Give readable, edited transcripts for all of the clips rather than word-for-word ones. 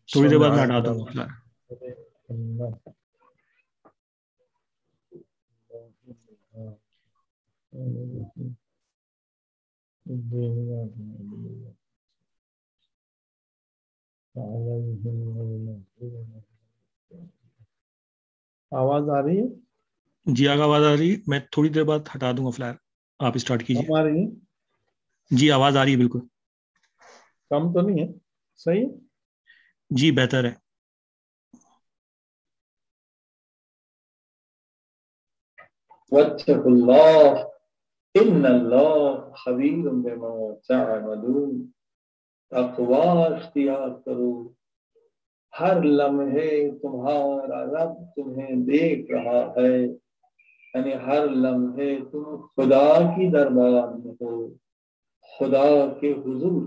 थोड़ी देर बाद मैं हटा दूंगा फ्लैग. आवाज आ रही है? जी आवाज आ रही है. मैं थोड़ी देर बाद हटा दूंगा फ्लैग. आप स्टार्ट कीजिए. आ रही है? जी आवाज आ रही है बिल्कुल. कम तो नहीं है? सही है? जी बेहतर है. वत्तकुल्लाह इन्नल्लाह खबीरुम बिमा तअमलून. तक़वा इख्तियार करो, हर लम्हे तुम्हारा रब तुम्हें देख रहा है, यानी हर लम्हे तुम खुदा की दरबार में हो, खुदा के हुजूर.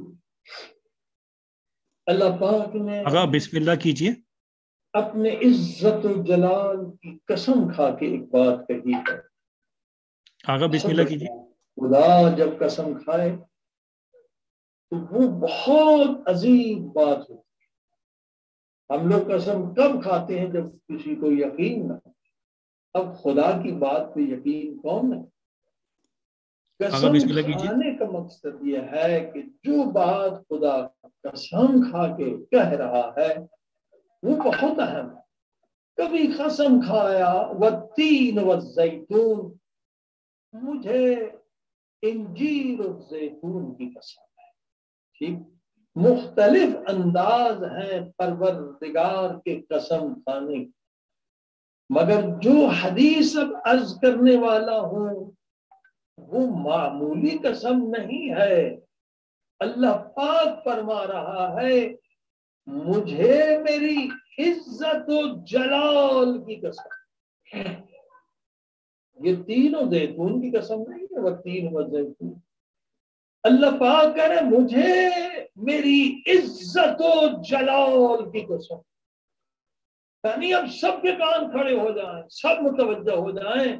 अल्लाह पाक ने आगा बिस्मिल्लाह कीजिए. अपने इज्जत और जलाल की कसम खा के एक बात कही है. आगा बिस्मिल्लाह कीजिए. खुदा जब कसम खाए तो वो बहुत अजीब बात होती है. हम लोग कसम कब खाते हैं? जब किसी को यकीन ना. अब खुदा की बात पे यकीन कौन है? आगा कसम बिस्मिल्लाह कीजिए. खाने का मकसद यह है कि जो बात खुदा कसम खा के कह रहा है वो बहुत अहम है. कभी कसम खाया वत्तीन वज़ैतून, मुझे इंजीर और जैतून की कसम है. ठीक, मुख्तलिफ अंदाज है परवरदिगार के कसम खाने, मगर जो हदीस अब अर्ज करने वाला हूं वो मामूली कसम नहीं है. अल्लाह पाक फरमा रहा है मुझे मेरी इज्जत और जलाल की कसम. ये तीनों जैतून की कसम नहीं है. वह तीन व जैतून, अल्लाह पाक कह रहे मुझे मेरी इज्जत और जलाल की कसम. यानी अब सबके कान खड़े हो जाएं, सब मुतवज्जह हो जाएं.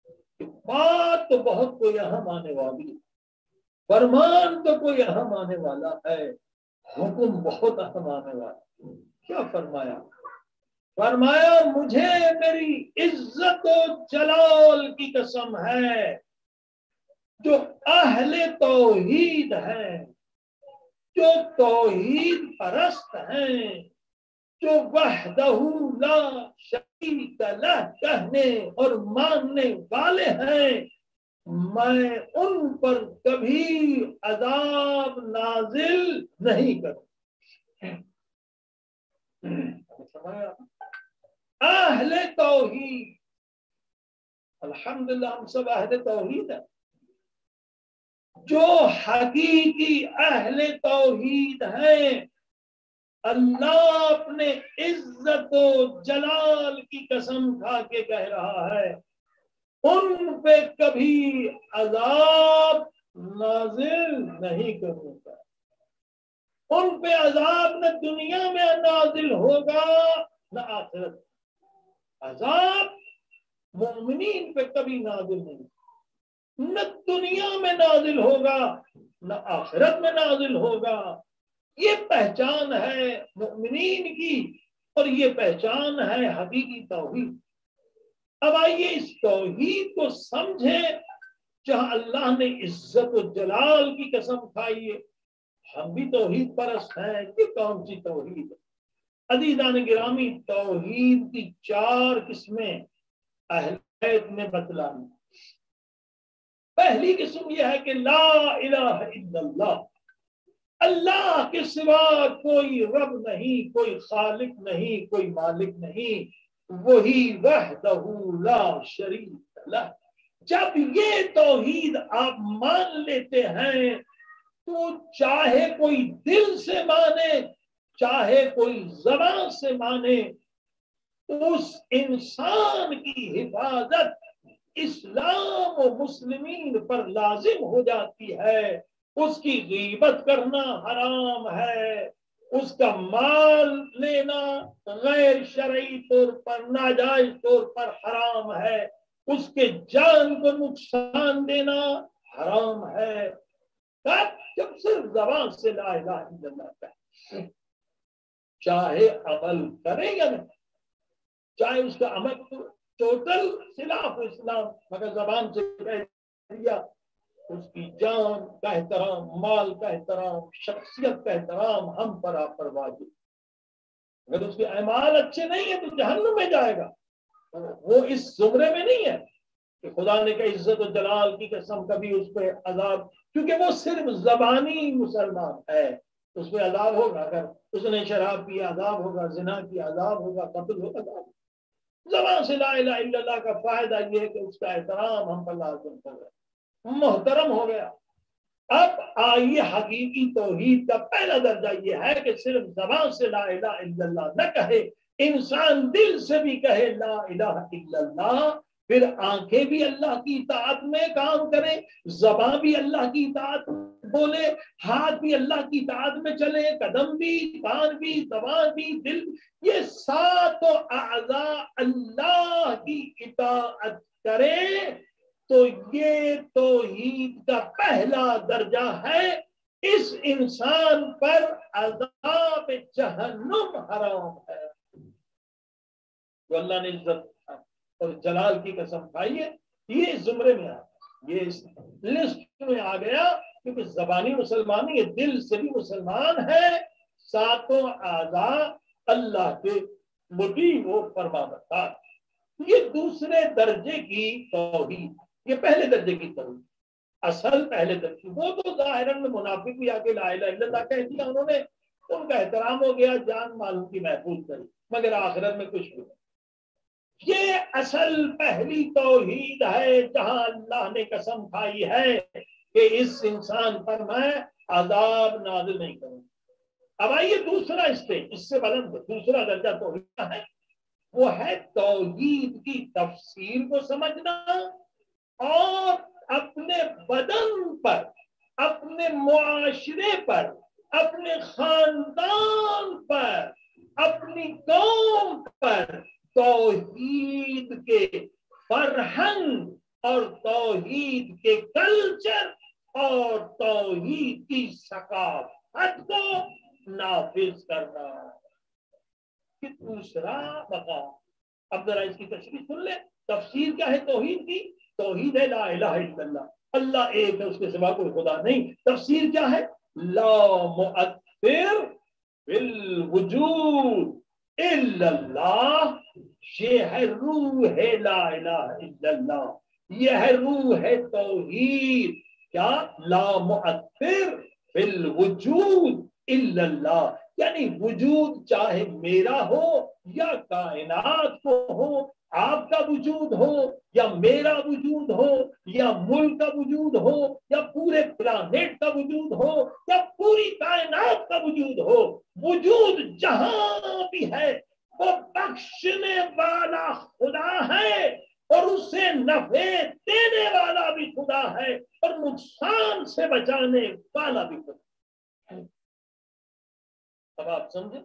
बात तो बहुत कोई अहम आने वाली है, फरमान तो कोई अहम आने वाला है, हुक्म बहुत अहम आने वाला है. क्या फरमाया? फरमाया मुझे मेरी इज्जत और जलाल की कसम है, जो अहले तौहीद हैं, जो तौहीद परस्त हैं, जो वहदहू ला शरीक लह कहने और मानने वाले हैं, मैं उन पर कभी अजाब नाजिल नहीं करूं. अहले तौहीद, अल्हम्दुलिल्लाह हम सब अहले तौहीद है. जो हकीकी अहले तौहीद हैं, अल्लाह अपने इज्जत और जलाल की कसम खा के कह रहा है उन पे कभी अजाब नाजिल नहीं करूंगा. उन पे अजाब न दुनिया में नाजिल होगा न आखिरत. अजाब मोमिनीन पे कभी नाजिल नहीं, न दुनिया में नाजिल होगा न आखिरत में नाजिल होगा. ये पहचान है मोमिनीन की और ये पहचान है हकीकी तौहीद. अब आइए इस तौहीद को समझें जहां अल्लाह ने इज्जत और जलाल की कसम खाई है. हम भी तौहीद परस्त हैं. कि कौन सी तौहीद है? अज़ीज़ान गिरामी, तौहीद की 4 किस्में अहले बैत ने बतलाई. पहली किस्म यह है कि ला इलाहा इल्लल्लाह, अल्लाह के सिवा कोई रब नहीं, कोई खालिक नहीं, कोई मालिक नहीं, वही वहदहू ला शरीक लह. जब ये तौहीद आप मान लेते हैं तो चाहे कोई दिल से माने, चाहे कोई ज़बान से माने, उस इंसान की हिफाजत इस्लाम और मुस्लिमीन पर लाजिम हो जाती है. उसकी गीबत करना हराम है, उसका माल लेना गैर शरई तौर पर, नाजायज तौर पर हराम है, उसके जान को नुकसान देना हराम है. तब जब सिर्फ ज़बान से ला इलाहा इल्लल्लाह है. چاہے عمل کرے یا نہیں، چاہے اس کا عمل ٹوٹل خلاف اسلام مگر زبان سے کہہ دیا، اس کی جان کا احترام، مال کا احترام، شخصیت کا احترام ہم پر آپ پر واجب۔ اگر اس کے اعمال اچھے نہیں ہیں تو جہنم میں جائے گا، وہ اس زمرے میں نہیں ہے کہ خدا نے کہ عزت و جلال کی قسم کبھی اس پہ عذاب، کیونکہ وہ صرف زبانی مسلمان ہے، اس پہ عذاب ہوگا۔ اگر اس نے شراب پیا عذاب ہوگا، زنا کی عذاب ہوگا، قتل ہوگا عذاب۔ زبان سے لا الہ الا اللہ کا فائدہ یہ ہے کہ اس کا احترام ہم پر لازم ہو گیا، محترم ہو گیا۔ اب آئیے حقیقی توحید کا پہلا درجہ یہ ہے کہ صرف زبان سے لا الہ الا اللہ نہ کہے، انسان دل سے بھی کہے لا الہ الا اللہ، پھر آنکھیں بھی اللہ کی اطاعت میں کام کریں، زبان بھی اللہ کی اطاعت بولے، ہاتھ بھی اللہ کی اطاعت میں چلے، قدم بھی، کان بھی، زبان بھی، دل، یہ ساتوں اعضاء اللہ کی اطاعت کرے تو یہ توحید کا پہلا درجہ ہے۔ اس انسان پر عذاب جہنم حرام ہے، جو اللہ نے عزت اور جلال کی قسم کھائی ہے، یہ زمرے میں آ گیا، یہ اس لسٹ میں آ گیا، کیونکہ زبانی مسلمان یہ دل سے بھی مسلمان ہے، ساتوں اعضاء اللہ کے مطیع و فرمانبردار۔ یہ دوسرے درجے کی توحید، یہ پہلے درجے کی توحید، اصل پہلے درجے۔ وہ تو ظاہراً میں منافق بھی آ کے لا الہ الا اللہ کہہ دیا انہوں نے، ان کا احترام ہو گیا، جان مال کی محفوظ کری، مگر آخرت میں کچھ بھی نہیں۔ یہ اصل پہلی توحید ہے جہاں اللہ نے قسم کھائی ہے کہ اس انسان پر میں عذاب نازل نہیں کروں۔ اب آئیے دوسرا اسٹیج، اس سے بلند دوسرا درجہ توحید کا ہے، وہ ہے توحید کی تفسیر کو سمجھنا اور اپنے بدن پر، اپنے معاشرے پر، اپنے خاندان پر، اپنی قوم پر توحید کے فرہنگ اور توحید کے کلچر اور توحید کی ثقافت کو نافذ کرنا۔ کہ دوسرا مقام، اب ذرا اس کی تشریح سن لیں، تفسیر کیا ہے توحید کی؟ توحید ہے لا الہ الا اللہ، اللہ ایک ہے، اس کے سوا کوئی خدا نہیں۔ تفسیر کیا ہے؟ لا مؤثر بالوجود الا اللہ، یہ ہے روح ہے لا الہ الا اللہ، یہ ہے روح ہے توحید۔ کیا؟ لا مؤثر بالوجود الا اللہ، یعنی وجود چاہے میرا ہو یا کائنات کو ہو، آپ کا وجود ہو یا میرا وجود ہو یا ملک کا وجود ہو یا پورے پلانیٹ کا وجود ہو یا پوری کائنات کا وجود ہو، وجود جہاں بھی ہے وہ بخشنے والا خدا ہے اور اسے نفع دینے والا بھی خدا ہے اور نقصان سے بچانے والا بھی خدا ہے۔ اب آپ سمجھیں،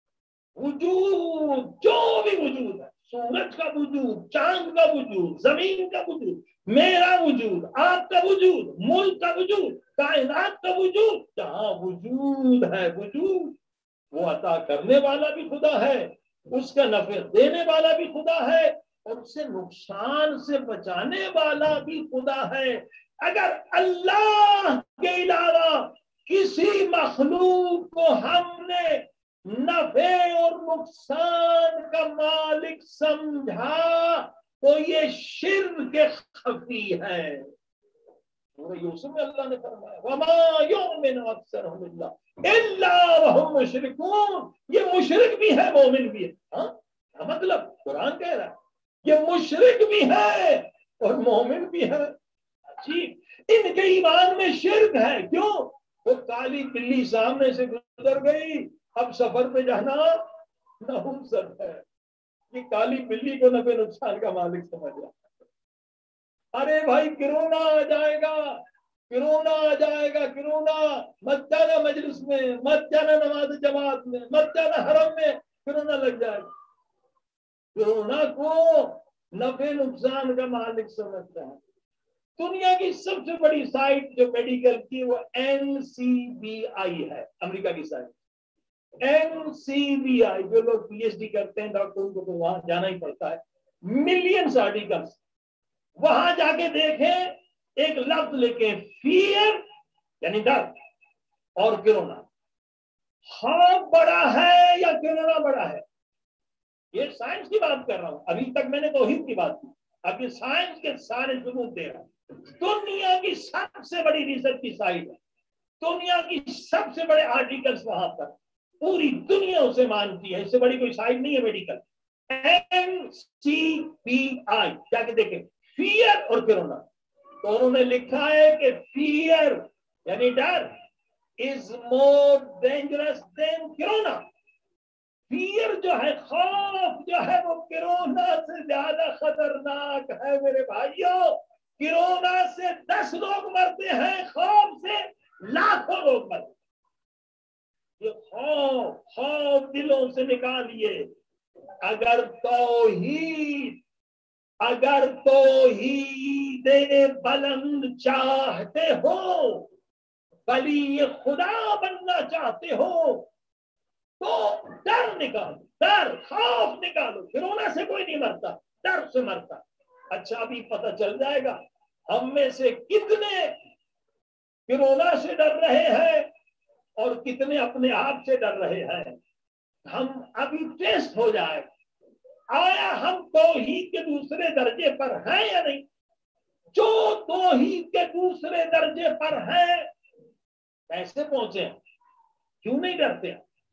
وجود جو بھی وجود ہے، سورج کا وجود، چاند کا وجود، زمین کا وجود، میرا وجود، آپ کا وجود، ملک کا وجود، کائنات کا وجود، جہاں وجود ہے وجود، وہ عطا کرنے والا بھی خدا ہے، اس کا نفع دینے والا بھی خدا ہے اور اسے نقصان سے بچانے والا بھی خدا ہے۔ اگر اللہ کے علاوہ کسی مخلوق کو ہم نے نفع اور نقصان کا مالک سمجھا تو یہ شرک خفی ہے۔ سورہ یوسف میں اللہ نے فرمایا وَمَا يُؤْمِنُ أَكْثَرُهُمْ بِاللَّهِ إِلَّا وَهُمْ مُشْرِكُونَ، یہ مشرک بھی ہے مومن بھی ہے۔ کیا مطلب؟ قرآن کہہ رہا ہے یہ مشرک بھی ہے اور مومن بھی ہے۔ عجیب، ان کے ایمان میں شرک ہے، کیوں؟ وہ کالی بلی سامنے سے گزر گئی، اب سفر پہ جانا نحوست ہے، یہ کالی بلی کو نفع نقصان کا مالک سمجھ رہا ہے۔ ارے بھائی کرونا آ جائے گا، کرونا آ جائے گا، کرونا، مت جانا مجلس میں، مت جانا نماز جماعت میں، مت جانا حرم میں، کرونا لگ جائے گا۔ کرونا کو نفع نقصان کا مالک سمجھتا ہے۔ دنیا کی سب سے بڑی سائٹ جو میڈیکل کی وہ NCBI ہے، امریکہ کی سائٹ، NCBI, जो लोग PhD करते हैं डॉक्टर, उनको तो वहां जाना ही पड़ता है, मिलियंस आर्टिकल्स, वहां जाके देखें, एक लफ्ज लिखे फियर यानी डर और कोरोना, खौफ बड़ा है या कोरोना बड़ा है? ये साइंस की बात कर रहा हूं, अभी तक मैंने तौहीद की बात की, अब ये साइंस के सारे सबूत दे रहा हूं। दुनिया की सबसे बड़ी रिसर्च की साइट है, दुनिया की सबसे बड़े आर्टिकल्स वहां पर, पूरी दुनिया उसे मानती है, इससे बड़ी कोई साइट नहीं है मेडिकल। NCBI जाके देखें, फियर और कोरोना, तो उन्होंने लिखा है कि फियर यानी डर is more dangerous than corona. Fear जो है, खौफ जो है, वो कोरोना से ज्यादा खतरनाक है मेरे भाइयों। कोरोना से 10 लोग मरते हैं, खौफ से लाखों लोग मरते हैं। ये खौफ दिलों से निकालिए। अगर तौहीद बुलंद चाहते हो, वली खुदा बनना चाहते हो, तो डर निकालो, डर खौफ निकालो। कोरोना से कोई नहीं मरता, डर से मरता। अच्छा, अभी पता चल जाएगा हम में से कितने कोरोना से डर रहे हैं और कितने अपने आप से डर रहे हैं। हम अभी टेस्ट हो जाए, आया हम तौहीद के दूसरे दर्जे पर हैं या नहीं। जो तौहीद के दूसरे दर्जे पर हैं, कैसे पहुंचे, क्यों नहीं डरते?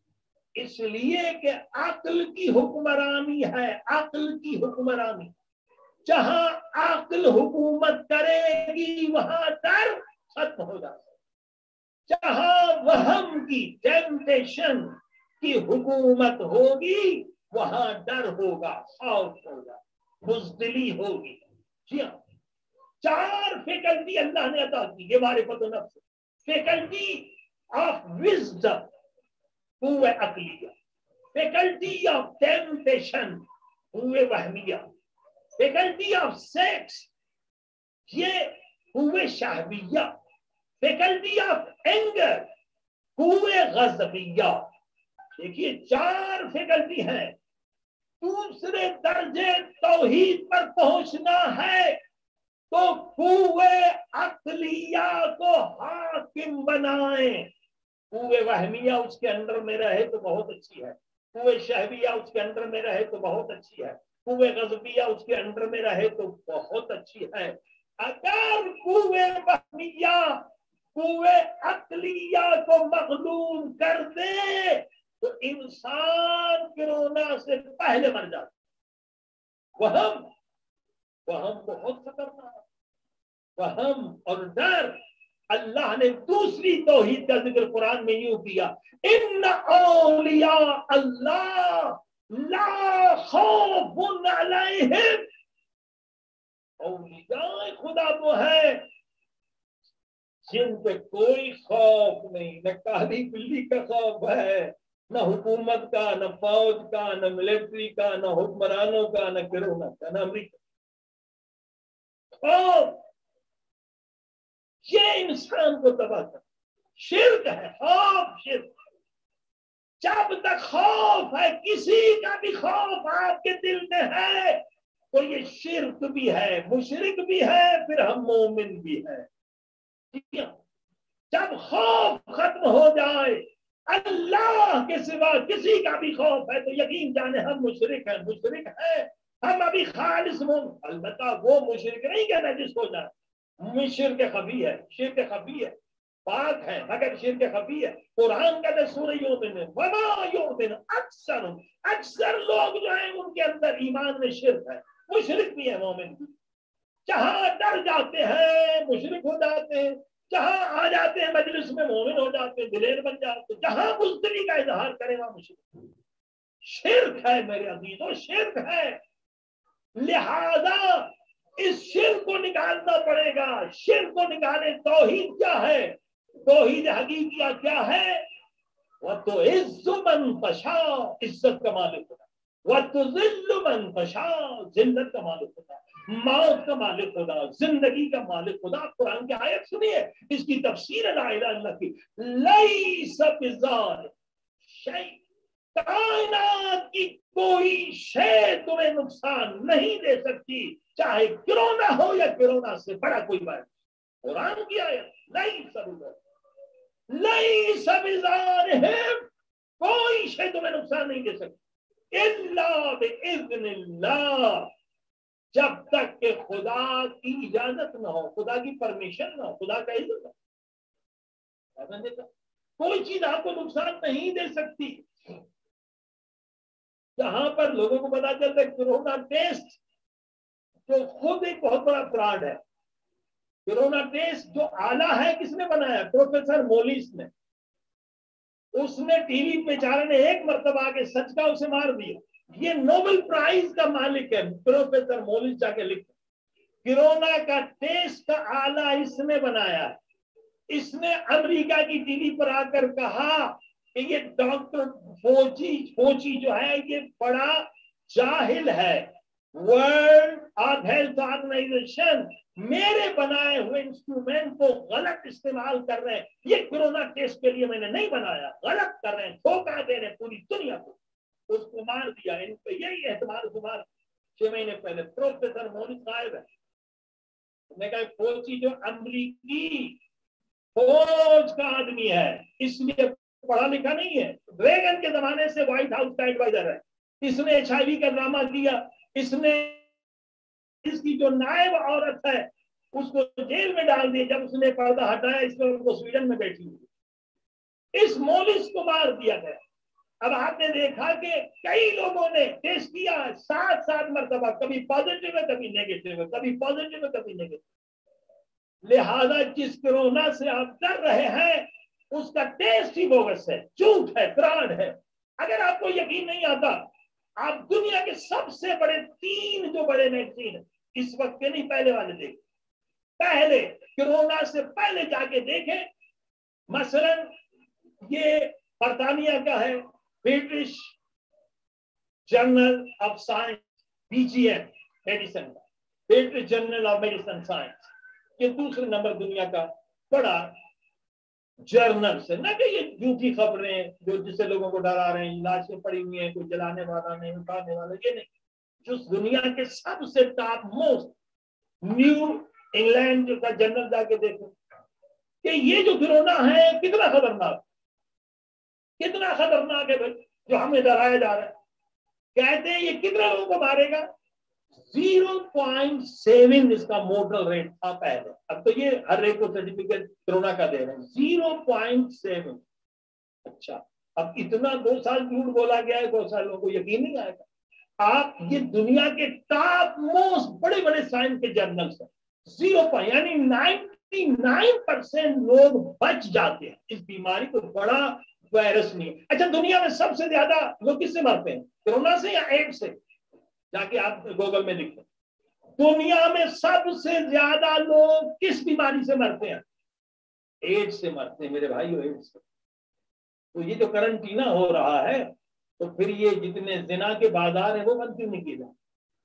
इसलिए कि अक्ल की हुक्मरानी है, अक्ल की हुक्मरानी। जहां अक्ल हुकूमत करेगी वहां डर खत्म हो जाता है। जहां वहम की, टेम्पटेशन की हुकूमत होगी वहां डर होगा, खौफ होगा, बुज़दिली होगी। जी हाँ, 4 फैकल्टी अल्लाह ने अता की, ये मारिफत नफ्स, फैकल्टी ऑफ विजडम, हुए अक्लिया, फैकल्टी ऑफ टेम्पटेशन, हुए वहमिया, फैकल्टी ऑफ सेक्स, ये हुए शहविया, फैकल्टी ऑफ एंगर, हुए गज़बिया। देखिए 4 फैकल्टी हैं। दूसरे दर्जे तौहीद पर पहुंचना है तो कुव्वे अक्लिया को हाकिम बनाए। कुव्वे वहमिया उसके अंदर में रहे तो बहुत अच्छी है, कुव्वे शहविया उसके अंदर में रहे तो बहुत अच्छी है, कुव्वे गज़बिया उसके अंदर में रहे तो बहुत अच्छी है। अगर कुव्वे वहमिया कुव्वे अक्लिया को मग़लूब कर दे तो इंसान कोरोना से पहले मर जाता। वहम बहुत खतरनाक, वहम और डर। अल्लाह ने दूसरी तौहीद का जिक्र कुरान में यूं किया, इन्ना औलिया अल्लाह ला खौफुन अलैहिम। औलिया खुदा वो है जिन पे कोई खौफ नहीं, न काली बिल्ली का खौफ है, न हुकूमत का, न फौज का, न मिलिट्री का, न हुक्मरानों का, न कोरोना का, न अमरीका। खौफ ये इंसान को तबाह कर, शिर्क है, खौफ शिर्क। जब तक खौफ है, किसी का भी खौफ आपके दिल में है तो ये शिर्क भी है, मुशरिक भी है, फिर हम मोमिन भी है। जब खौफ खत्म हो जाए, अल्लाह के सिवा किसी का भी खौफ है तो यकीन जाने हम मुशरिक हैं, मुशरिक है हम अभी खालिस मोमिन। अलबत्ता वो मुशरिक नहीं कहना जिसको जाए, शिर्क खफी है, शिर्क खफी है, पाक है मगर शिर्क खफी है। कुरान का सूरह यूमिन में वमा यूमिन अक्सर लोग जो हैं उनके अंदर ईमान में शिर्क है, मुशरिक भी है, मोमिन भी। जहां डर जाते हैं मुशरिक हो जाते हैं, जहां आ जाते हैं मजलिस में मोमिन हो जाते हैं, दिलेर बन जाते हैं, जहां बुज़दिली का इजहार करें वहां मुशरिक। शिर्क है मेरे अजीजों, शिर्क है। लिहाजा इस शिर्क को निकालना पड़ेगा। शिर्क को निकाले, तौहीद क्या है, तौहीद हकीकिया क्या है? वह तो इज्जु मन तशा, इज्जत का मालिक खुदा, वह तो जिल्लु मन तशा, जिल्लत का मालिक खुदा, मौत का मालिक खुदा, जिंदगी का मालिक खुदा। कुरान की आयत सुनिए, इसकी तफसीर ला इलाहा इल्लल्लाह की, लैसा बिज़ालिम, शै, कायनात की कोई शय तुम्हें नुकसान नहीं दे सकती, चाहे कोरोना हो या कोरोना से बड़ा कोई बात। कुरान की आयत, नहीं सबिजार है, कोई शय तुम्हें नुकसान नहीं दे सकती इल्ला बिइज़्निल्लाह, जब तक कि खुदा की इजाजत न हो, खुदा की परमिशन न हो, खुदा का इज्जत न, कोई चीज आपको नुकसान नहीं दे सकती। जहां पर लोगों को पता चलता है कोरोना टेस्ट, जो खुद एक बहुत बड़ा फ्रॉड है, कोरोना टेस्ट जो आला है किसने बनाया? प्रोफेसर मोलिस ने। उसने टीवी बेचारे ने एक मरतबा आके सच का उसे मार दिया। ये नोबेल प्राइज का मालिक है प्रोफेसर मोलिस, जाके लिख, कोरोना का टेस्ट का आला इसने बनाया है। इसने अमेरिका की टीवी पर आकर कहा कि ये डॉक्टर फोची जो है ये बड़ा जाहिल है। वर्ल्ड हेल्थ ऑर्गेनाइजेशन मेरे बनाए हुए इंस्ट्रूमेंट को गलत इस्तेमाल कर रहे हैं। ये कोरोना टेस्ट के लिए मैंने नहीं बनाया, गलत कर रहे हैं, धोखा दे रहे हैं पूरी दुनिया को। उसको मार दिया। इन पे यही एतमाद शुमार 6 महीने पहले प्रोफेसर मोलिस साहब है, उसने कहा फोची जो अमरीकी फौज का आदमी है, इसलिए पढ़ा लिखा नहीं है, रेगन के जमाने से व्हाइट हाउस का एडवाइजर है, इसने HIV का ड्रामा किया, इसने इसकी जो नायब औरत है उसको जेल में डाल दिया, जब उसने पर्दा हटाया इसमें उनको स्वीडन में बैठी हुई। इस मोलिस को मार दिया गया। अब आपने देखा कि कई लोगों ने टेस्ट किया 7 मरतबा, कभी पॉजिटिव है कभी नेगेटिव है, कभी पॉजिटिव है कभी नेगेटिव। लिहाजा जिस कोरोना से आप डर रहे हैं उसका टेस्ट ही बोगस है, झूठ है, फ्रॉड है। अगर आपको यकीन नहीं आता, आप दुनिया के सबसे बड़े 3 जो बड़े मैगजीन इस वक्त के नहीं पहले वाले देखें, पहले कोरोना से पहले जाके देखें। मसलन ये बर्तानिया का है British journal of science, BJM medicine का, British journal of medicine science, ये दूसरे नंबर दुनिया का बड़ा जर्नल से। ना कि ये झूठी खबरें जो जिससे लोगों को डरा रहे हैं, लाशें पड़ी हुई हैं, कोई जलाने वाला नहीं, उठाने वाला, ये नहीं। जो दुनिया के सबसे टॉप मोस्ट न्यू इंग्लैंड का जर्नल जाके देखो कि ये जो कोरोना है कितना खतरनाक है भाई, जो हमें डराया जा रहा है। कहते हैं ये कितना लोगों को मारेगा, 0.7 इसका मोर्टल रेट था पहले, अब तो ये हर एक को सर्टिफिकेट कोरोना का दे रहे हैं 0.7। अच्छा, अब इतना 2 साल झूठ बोला गया है, 2 साल लोगों को यकीन नहीं आएगा। आप ये दुनिया के टॉप मोस्ट बड़े बड़े साइंस के जर्नल्स हैं, 0 यानी 99% लोग बच जाते हैं इस बीमारी को, बड़ा वायरस नहीं। अच्छा, दुनिया में सबसे ज्यादा लोग किससे मरते हैं, कोरोना से या एड्स से? जाके आप गूगल में लिखें, दुनिया में सबसे ज्यादा लोग किस बीमारी से मरते हैं? एड्स से मरते हैं मेरे भाइयों, एड्स से। तो ये जो करंटीना हो रहा है, तो फिर ये जितने जिना के बाजार है वो बंद क्यों नहीं किए जाए?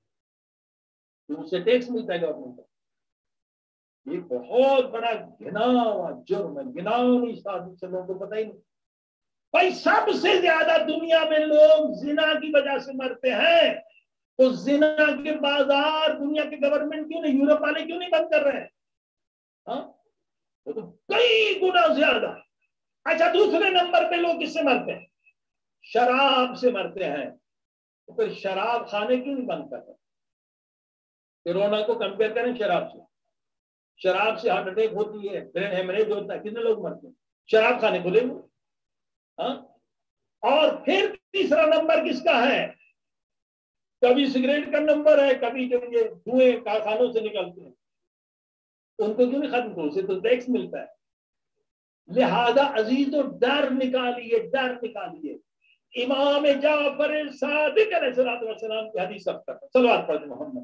उससे टैक्स मिलता है गवर्नमेंट को। ये बहुत बड़ा घिनावा जुर्म है, घिनौनी साजिश से लोगों को पता ही नहीं। भाई सबसे ज्यादा दुनिया में लोग जिना की वजह से मरते हैं, तो जिना के बाजार दुनिया के गवर्नमेंट क्यों नहीं, यूरोप वाले क्यों नहीं बंद कर रहे हैं? हाँ, तो कई गुना ज्यादा। अच्छा, दूसरे नंबर पे लोग किससे मरते हैं? शराब से मरते हैं। तो फिर शराब खाने क्यों नहीं बंद करते? कोरोना को कंपेयर करें शराब से। शराब से हार्ट अटैक होती है, ब्रेन हेमरेज होता है, कितने लोग मरते हैं? शराब खाने खुले हुए। हाँ, और फिर तीसरा नंबर किसका है? कभी सिगरेट का नंबर है, कभी जो ये धुएं कारखानों से निकलते हैं, उनको क्यों नहीं खत्म करो, उसे तो टैक्स मिलता है। लिहाजा अजीजों, डर निकालिए, डर निकालिए। इमाम जाफर सादिक अलैहिस्सलाम की हदीस सब तक सलवात पढ़ मोहम्मद।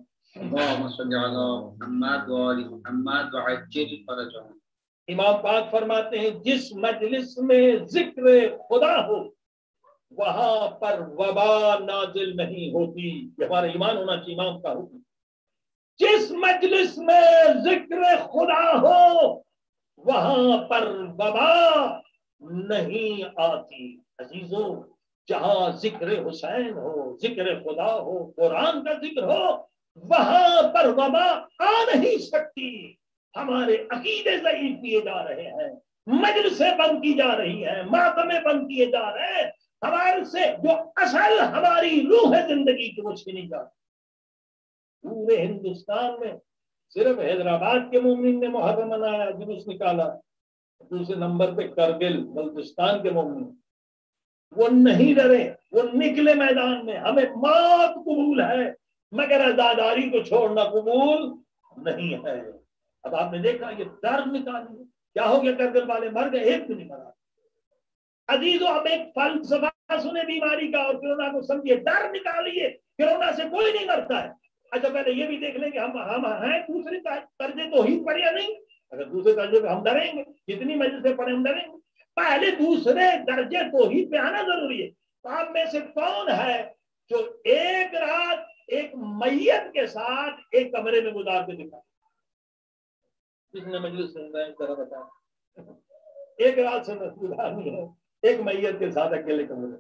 इमाम पाक फरमाते हैं, जिस मजलिस में जिक्र खुदा हो वहां पर वबा नाजिल नहीं होती। ये हमारा ईमान होना चाहिए, इमाम का हुक्म। जिस मजलिस में जिक्र खुदा हो वहां पर वबा नहीं आती। عزیزوں جہاں ذکر حسین ہو، ذکر خدا ہو، قرآن کا ذکر ہو، وہاں پر وبا آ نہیں سکتی۔ ہمارے عقیدے ضعیف کیے جا رہے ہیں، مجلسیں بند کی جا رہی ہیں، ماتمیں بند کیے جا رہے ہیں، ہمارے سے جو اصل ہماری روح ہے زندگی کی وہ چھینی جا رہی۔ پورے ہندوستان میں صرف حیدرآباد کے مومنین نے محرم منایا، جلوس نکالا، دوسرے نمبر پہ کرگل بلوچستان کے مومنین، وہ نہیں ڈرے، وہ نکلے میدان میں۔ ہمیں موت قبول ہے مگر عزاداری کو چھوڑنا قبول نہیں ہے۔ اب آپ نے دیکھا یہ ڈر نکالیے، کیا ہو گیا؟ کرگل والے مر گئے، ایک بھی نہیں مرا۔ عزیزوں اب ایک فلسفہ سنے بیماری کا اور کرونا کو سمجھیے، ڈر نکالیے، کرونا سے کوئی نہیں مرتا ہے۔ اچھا پہلے یہ بھی دیکھ لیں کہ ہم ہیں دوسرے درجے توحید پر یا نہیں؟ اگر دوسرے درجے پہ ہم ڈریں گے، جتنی مجلسیں پڑھیں ہم ڈریں گے، پہلے دوسرے درجے توحید پہ آنا ضروری ہے۔ تو آپ میں سے کون ہے جو ایک رات ایک میت کے ساتھ ایک کمرے میں گزار کے دکھا؟ جس نے مجلس سن رہا ہے اس طرح بتا، ایک رات سے گزارنی ہے ایک میت کے ساتھ اکیلے کمرے۔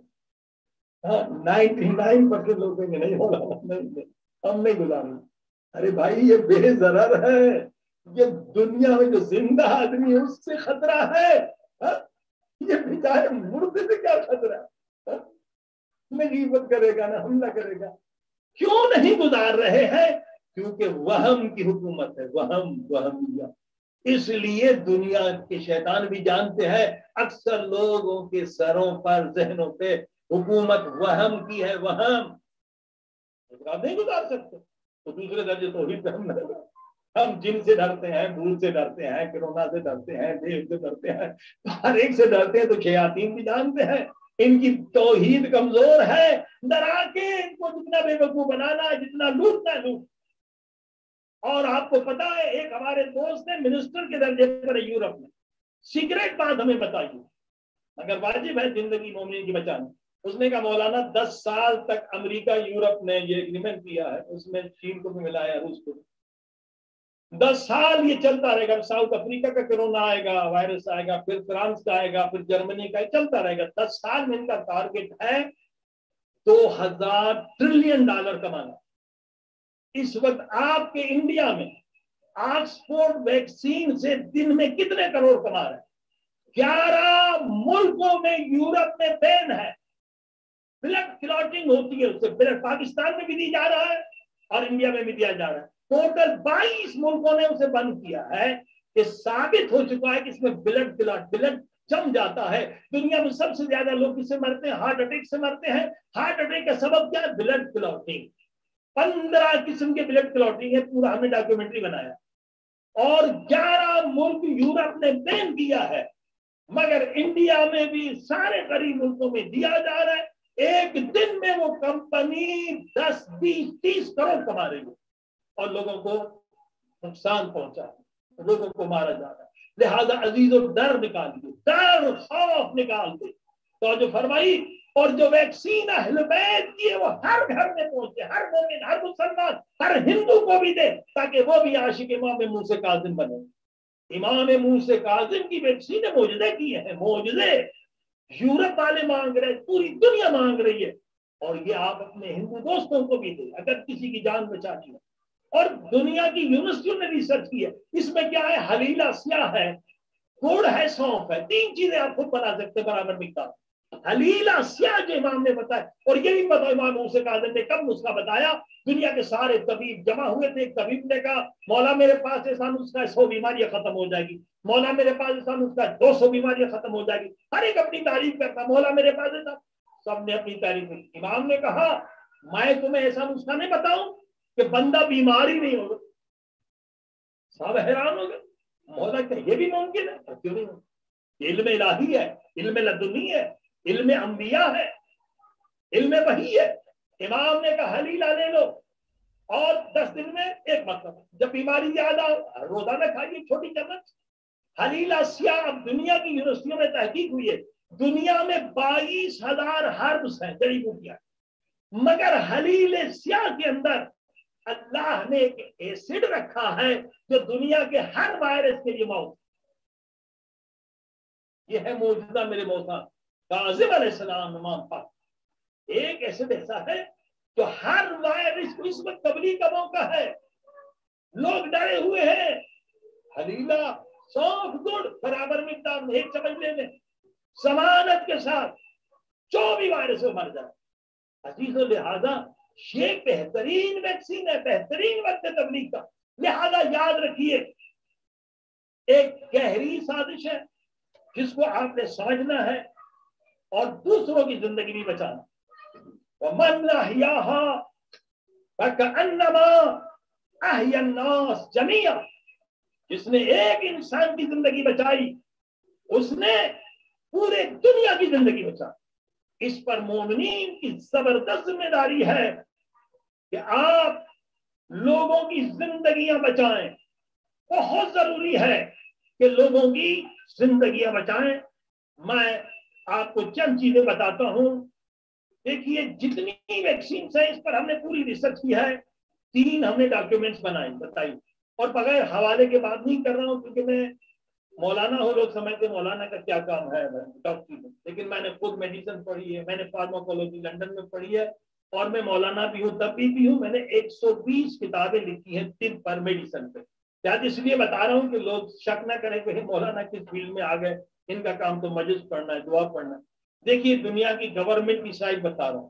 99% لوگ کہیں گے نہیں ہوگا، ہم نہیں گزارنا۔ ارے بھائی یہ بے ضرر ہے، یہ دنیا میں جو زندہ آدمی ہے اس سے خطرہ ہے، یہ بیچارے مردے سے کیا خطرہ ہے؟ نہ غیبت کرے گا نہ حملہ کرے گا۔ کیوں نہیں گزار رہے ہیں؟ کیونکہ وہم کی حکومت ہے، وہمیہ۔ اس لیے دنیا کے شیطان بھی جانتے ہیں اکثر لوگوں کے سروں پر ذہنوں پہ حکومت وہم کی ہے، وہم۔ آپ نہیں گزار سکتے تو دوسرے درجے توحید پہ ہم نہیں۔ ہم جن سے ڈرتے ہیں، بھول سے ڈرتے ہیں، کرونا سے ڈرتے ہیں، دیو سے ڈرتے ہیں، ہر ایک سے ڈرتے ہیں۔ تو شیاطین بھی جانتے ہیں ان کی توحید کمزور ہے، ڈرا کے ان کو جتنا بے وقوف بنانا ہے، جتنا لوٹنا ہے لوٹ۔ اور آپ کو پتا ہے ایک ہمارے دوست نے منسٹر کے درجے پر یورپ میں، سیکریٹ بات ہمیں بتائیے اگر واجب ہے زندگی مومن کی بچانا، اس نے کہا مولانا 10 سال تک امریکہ یورپ نے یہ ایگریمنٹ کیا ہے، اس میں چین کو بھی ملایا، روس کو، 10 سال یہ چلتا رہے گا۔ ساؤتھ افریقہ کا کرونا آئے گا، وائرس آئے گا، پھر فرانس کا آئے گا، پھر جرمنی کا، چلتا رہے گا۔ 10 سال میں ان کا ٹارگیٹ ہے $2000 ٹریلین کمانا۔ اس وقت آپ کے انڈیا میں آکسفورڈ ویکسین سے دن میں کتنے کروڑ کما رہے ہیں؟ 11 ملکوں میں یورپ میں بین ہے، بلڈ کلاٹنگ ہوتی ہے، اس سے بلڈ پاکستان میں بھی دی جا رہا ہے اور انڈیا میں بھی دیا جا رہا ہے۔ ٹوٹل 22 ملکوں نے اسے بند کیا ہے کہ ثابت ہو چکا ہے کہ اس میں بلڈ جم جاتا ہے۔ دنیا میں سب سے زیادہ لوگ کس سے مرتے ہیں؟ ہارٹ اٹیک سے مرتے ہیں۔ ہارٹ اٹیک کا سبب کیا ہے؟ Blood clotting. 15 قسم کے بلڈ کلاٹنگ ہے، پورا ہم نے ڈاکیومنٹری بنایا، اور 11 ملک یورپ نے بین کیا ہے، مگر انڈیا میں بھی سارے غریب ملکوں میں دیا جا رہا ہے۔ ایک دن میں وہ کمپنی 10 20 30 کروڑ کما رہی ہے اور لوگوں کو نقصان پہنچا ہے، لوگوں کو مارا جا رہا ہے۔ لہذا عزیزوں ڈر نکالیے، ڈر خوف نکال دے تو جو فرمائی، اور جو ویکسین اہل بیت کی ہے وہ ہر گھر میں پہنچے، ہر مومن، ہر مسلمان، ہر ہندو کو بھی دے، تاکہ وہ بھی عاشق امام موسیٰ کاظم بنے۔ امام موسیٰ کاظم کی ویکسین معجزے کی ہے، معجزے یورپ والے مانگ رہے، پوری دنیا مانگ رہی ہے، اور یہ آپ اپنے ہندو دوستوں کو بھی دیں اگر کسی کی جان بچانی ہے۔ اور دنیا کی یونیورسٹیوں نے ریسرچ کی ہے، اس میں کیا ہے؟ حلیلہ سیاہ ہے، گڑ ہے، سونف ہے، 3 چیزیں آپ خود بنا سکتے برابر مقدار۔ حلیلہ سیاہ جو امام نے بتایا، اور یہ بھی بتایا امام موسیٰ کاظم نے کب نسخہ بتایا؟ دنیا کے سارے طبیب جمع ہوئے تھے، ایک طبیب نے کہا مولا میرے پاس ایسا نسخہ ہے 100 بیماریاں ختم ہو جائے گی، مولا میرے پاس ایسا نسخہ ہے 200 بیماریاں ختم ہو جائے گی، ہر ایک اپنی تعریف کرتا، مولا میرے پاس ایسا، سب نے اپنی تعریف کی۔ امام نے کہا میں تمہیں ایسا نسخہ نہیں بتاؤں کہ بندہ بیمار ہی نہیں ہوگا؟ سب حیران ہو گئے، مولا کہ یہ بھی ممکن ہے؟ کیوں نہیں ہوگا؟ علم الہی ہے، علم لدنی ہے، علم انبیاء ہے، علم وحی ہے۔ امام نے کہا حلیلہ لے لو اور 10 دن میں ایک مرتبہ، جب بیماری زیادہ روزانہ کھائیے چھوٹی چمچ۔ حلیلہ سیاہ اب دنیا کی یونیورسٹیوں میں تحقیق ہوئی ہے، دنیا میں 22,000 ہربس ہیں، جڑی بوٹیاں، مگر حلیل سیاہ کے اندر اللہ نے ایک ایسڈ رکھا ہے جو دنیا کے ہر وائرس کے لیے موت۔ یہ ہے معجزہ میرے موسیٰ، काज़िम अलैहिस्सलाम इमाम पाक एक ऐसे ऐसा है तो हर वायरस को इस वक्त तबलीग का मौका है, लोग डरे हुए हैं, हलीला सौंफ गुड़ बराबर मिकदार में एक चम्मच ले लें, समानत के साथ जो भी वायरस से मर जाए। अजीजों, लिहाजा ये बेहतरीन वैक्सीन है, बेहतरीन वक्त है तबलीग का। लिहाजा याद रखिए, एक गहरी साजिश है जिसको आपने समझना है और दूसरों की जिंदगी भी बचाना। वमन अहयाहा फकअन्नमा अहया अन्नास जमीआ, जिसने एक इंसान की जिंदगी बचाई उसने पूरे दुनिया की जिंदगी बचाई। इस पर मोमिनीन की जबरदस्त जिम्मेदारी है कि आप लोगों की जिंदगियां बचाएं। बहुत जरूरी है कि लोगों की जिंदगियां बचाएं। मैं आपको चंद चीजें बताता हूं। देखिए, जितनी वैक्सीन है इस पर हमने पूरी रिसर्च की है, 3 हमने डॉक्यूमेंट्स बताई, और बगैर हवाले के बात नहीं कर रहा हूं क्योंकि मैं मौलाना हूं, लोग समझते मौलाना का क्या काम है डॉक्टरी में, लेकिन मैंने खुद मेडिसिन पढ़ी है, मैंने फार्माकोलॉजी लंदन में पढ़ी है, और मैं मौलाना भी हूं, तब भी हूं। मैंने 120 किताबें लिखी हैं तिब पर, मेडिसिन पे। शायद इसलिए बता रहा हूं कि लोग शक ना करें कि मौलाना किस फील्ड में आ गए, इनका काम तो मजिस पढ़ना है, दुआ पढ़ना है। देखिए, दुनिया की गवर्नमेंट की साइट बता रहा हूँ,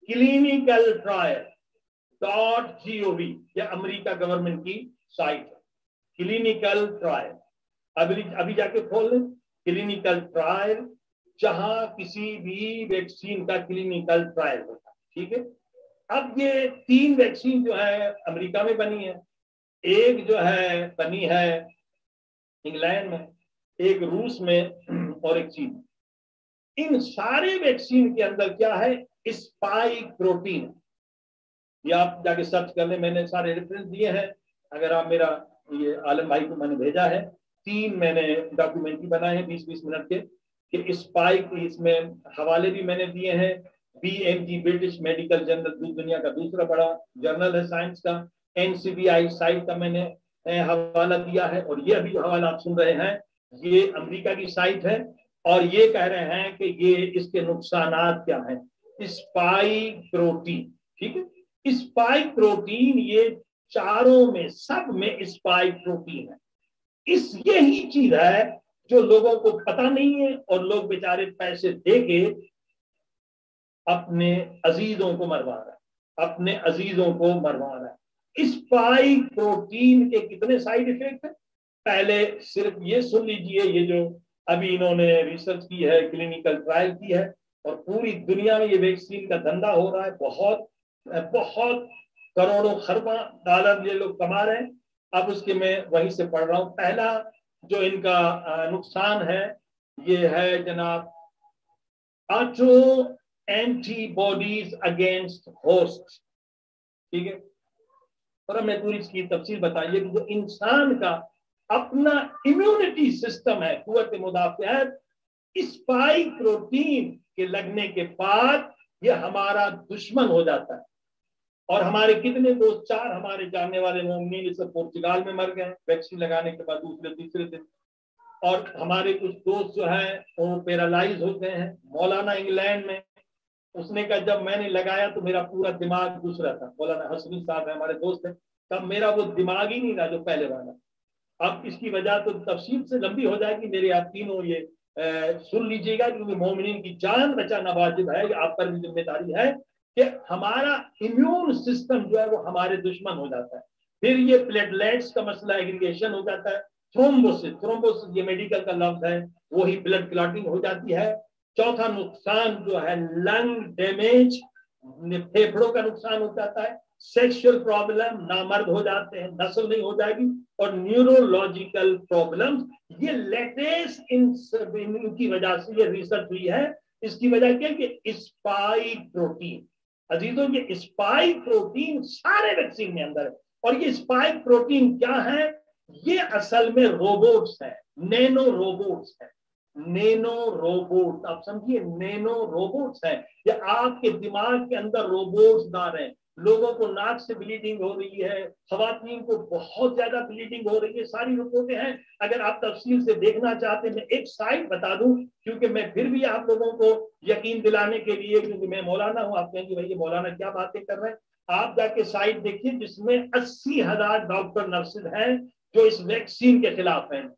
clinicaltrial.gov, यह अमेरिका गवर्नमेंट की साइट है। क्लिनिकल ट्रायल अभी जाके खोल लें, क्लिनिकल ट्रायल, जहां किसी भी वैक्सीन का क्लिनिकल ट्रायल होता है। ठीक है, अब ये 3 वैक्सीन जो है अमेरिका में बनी है, एक जो है बनी है इंग्लैंड में, एक रूस में और एक चीन। इन सारे वैक्सीन के अंदर क्या है? Spike protein. ये आप जाके सर्च कर ले, मैंने सारे रेफरेंस दिए हैं। अगर आप मेरा, ये आलम भाई को मैंने भेजा है, 3 मैंने डॉक्यूमेंट्री बनाए हैं 20-20 मिनट के, कि स्पाइक, इसमें हवाले भी मैंने दिए हैं। BMG ब्रिटिश मेडिकल जर्नल, दुनिया का दूसरा बड़ा जर्नल है साइंस का। NCBI साइट का मैंने हवाला दिया है, और ये अभी जो हवाला आप सुन रहे हैं ये अमेरिका की साइट है, और ये कह रहे हैं कि ये इसके नुकसानात क्या हैं। स्पाइक प्रोटीन, ठीक है, स्पाइक प्रोटीन, ये चारों में, सब में स्पाइक प्रोटीन है। इस यही चीज है जो लोगों को पता नहीं है, और लोग बेचारे पैसे देके अपने अजीजों को मरवा रहा है, अपने अजीजों को मरवा रहा है। स्पाइक प्रोटीन के कितने साइड इफेक्ट है, पहले सिर्फ ये सुन लीजिए। ये जो अभी इन्होंने रिसर्च की है, क्लिनिकल ट्रायल की है, और पूरी दुनिया में ये वैक्सीन का धंधा हो रहा है, बहुत बहुत करोड़ों खरबों डॉलर ये लोग कमा रहे हैं। अब उसके मैं वहीं से पढ़ रहा हूं। पहला जो इनका नुकसान है ये है जनाब, ऑटो एंटीबॉडीज अगेंस्ट होस्ट। ठीक है, और हमने पूरी इसकी तफसील बताई कि जो इंसान का अपना इम्यूनिटी सिस्टम है, कुव्वत मुदाफ़ियत, स्पाइक प्रोटीन के लगने के बाद ये हमारा दुश्मन हो जाता है। और हमारे कितने दोस्त, 4 हमारे जानने वाले मोमिनीन इस पुर्तगाल में मर गए वैक्सीन लगाने के बाद दूसरे तीसरे दिन, और हमारे कुछ दोस्त जो हैं वो पैरालाइज हो गए हैं। मौलाना इंग्लैंड में, उसने कहा जब मैंने लगाया तो मेरा पूरा दिमाग दूसरा था। मौलाना हसनी साहब है, हमारे दोस्त हैं, तब मेरा वो दिमाग ही नहीं रहा जो पहले वाला। अब इसकी वजह तो तफसील से लंबी हो जाएगी, मेरे आप तीनों ये सुन लीजिएगा, क्योंकि मोमिनीन की जान बचाना वाजिब है, आप पर भी जिम्मेदारी है कि हमारा इम्यून सिस्टम जो है वो हमारे दुश्मन हो जाता है। फिर ये प्लेटलेट्स का मसला, एग्रीगेशन हो जाता है, थ्रोम्बोसिस ये मेडिकल का लफ्ज है, वही ब्लड क्लॉटिंग हो जाती है। चौथा नुकसान जो है लंग डैमेज, फेफड़ों का नुकसान हो जाता है। सेक्सुअल प्रॉब्लम, नामर्द हो जाते हैं, नस्ल नहीं हो जाएगी। और न्यूरोलॉजिकल प्रॉब्लम, ये लेटेस्ट इनकी वजह से ये रिसर्च हुई है। इसकी वजह क्या है कि स्पाइक प्रोटीन, अजीजों, ये स्पाइक प्रोटीन सारे वैक्सीन में अंदर है। और ये स्पाइक प्रोटीन क्या है? ये असल में रोबोट्स है, नैनो रोबोट्स है। नैनो रोबोट, आप समझिए नैनो रोबोट्स हैं, या आपके दिमाग के अंदर रोबोट्स डाल रहे हैं। लोगों को नाक से ब्लीडिंग हो रही है, खवातीन को बहुत ज्यादा ब्लीडिंग हो रही है, सारी रिपोर्टें हैं। अगर आप तफसील से देखना चाहते हैं, मैं एक साइट बता दूं, क्योंकि मैं फिर भी आप लोगों को यकीन दिलाने के लिए, क्योंकि मैं मौलाना हूं, आप कहेंगे भाई ये मौलाना क्या बातें कर रहे हैं, आप जाके साइट देखिए जिसमें 80,000 डॉक्टर नर्सेज हैं जो इस वैक्सीन के खिलाफ हैं।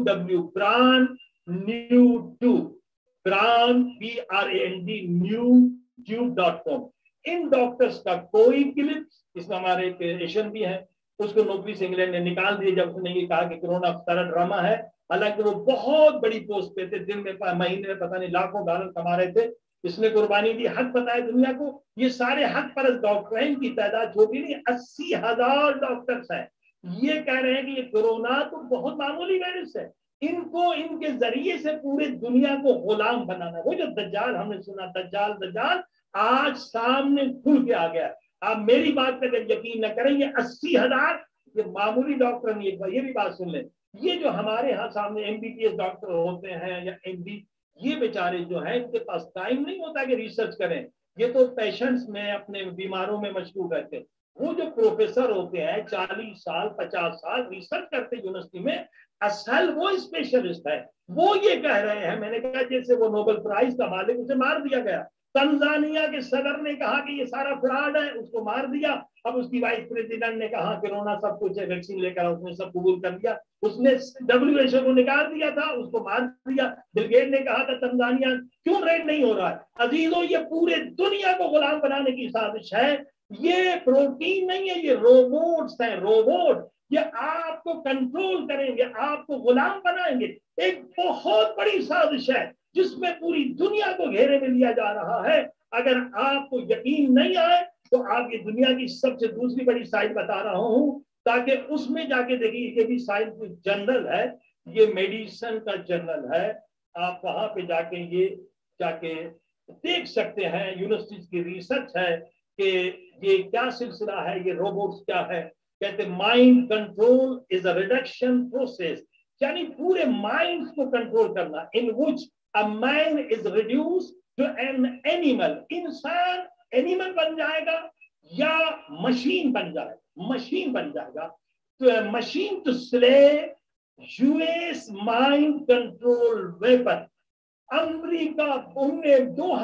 www.brand.com। इन डॉक्टर्स का कोई क्लिप, इसमें हमारे एक एशियन भी है, उसको नौकरी से इंग्लैंड ने निकाल दिया जब उसने ये कहा कि कोरोना सारा ड्रामा है। हालांकि वो बहुत बड़ी पोस्ट पे थे, दिन में महीने में पता नहीं लाखों डॉलर कमा रहे थे। इसने कुर्बानी दी, हक बताया दुनिया को। ये सारे हक परस्त डॉक्टर हैं, इनकी तादाद छोटी नहीं, 80,000 डॉक्टर्स हैं। ये कह रहे हैं कि ये कोरोना तो बहुत मामूली वायरस है, इनको इनके जरिए से पूरे दुनिया को गुलाम बनाना। वो जो दज्जाल हमने सुना, दज्जाल दज्जाल आज सामने खुल के आ गया। आप मेरी बात पर अगर यकीन न करें, ये 80,000 ये मामूली डॉक्टर नहीं है। ये भी बात सुन लें, ये जो हमारे यहाँ सामने MBBS डॉक्टर होते हैं या MD, ये बेचारे जो है इनके पास टाइम नहीं होता कि रिसर्च करें। ये तो पेशेंट्स में, अपने बीमारों में मशगूल रहते हैं। वो जो प्रोफेसर होते हैं 40 साल 50 साल रिसर्च करते यूनिवर्सिटी में, असल वो स्पेशलिस्ट है। वो ये कह रहे हैं, मैंने कहा जैसे वो नोबेल प्राइज का मालिक, उसे मार दिया गया। तंजानिया के सदर ने कहा कि ये सारा फ्रॉड है, उसको मार दिया। अब उसकी वाइस प्रेसिडेंट ने कहा कोरोना सब कुछ है, वैक्सीन लेकर उसने सब कबूल कर लिया। उसने WHO को निकाल दिया था, उसको मार दिया। बिल गेट्स ने कहा था तंजानिया क्यों रेड नहीं हो रहा है। अजीजों, ये पूरे दुनिया को गुलाम बनाने की साजिश है। ये प्रोटीन नहीं है, ये रोबोट्स हैं, रोबोट। ये आपको कंट्रोल करेंगे, आपको गुलाम बनाएंगे। एक बहुत बड़ी साजिश है जिसमें पूरी दुनिया को घेरे में लिया जा रहा है। अगर आपको यकीन नहीं आए तो आप ये दुनिया की सबसे दूसरी बड़ी साइट बता रहा हूं, ताकि उसमें जाके देखिए। ये भी साइंस जर्नल है, ये मेडिसिन का जर्नल है। आप वहां पे जाके देख सकते हैं। यूनिवर्सिटीज की रिसर्च है कि ये क्या सिलसिला है, ये रोबोट्स क्या है। कहते mind control is a reduction process, यानी पूरे माइंड को कंट्रोल करना, in which a man is reduced to an animal। इंसान एनिमल बन जाएगा या मशीन बन जाएगा। तो machine to slay US mind control weapon. America उन्हें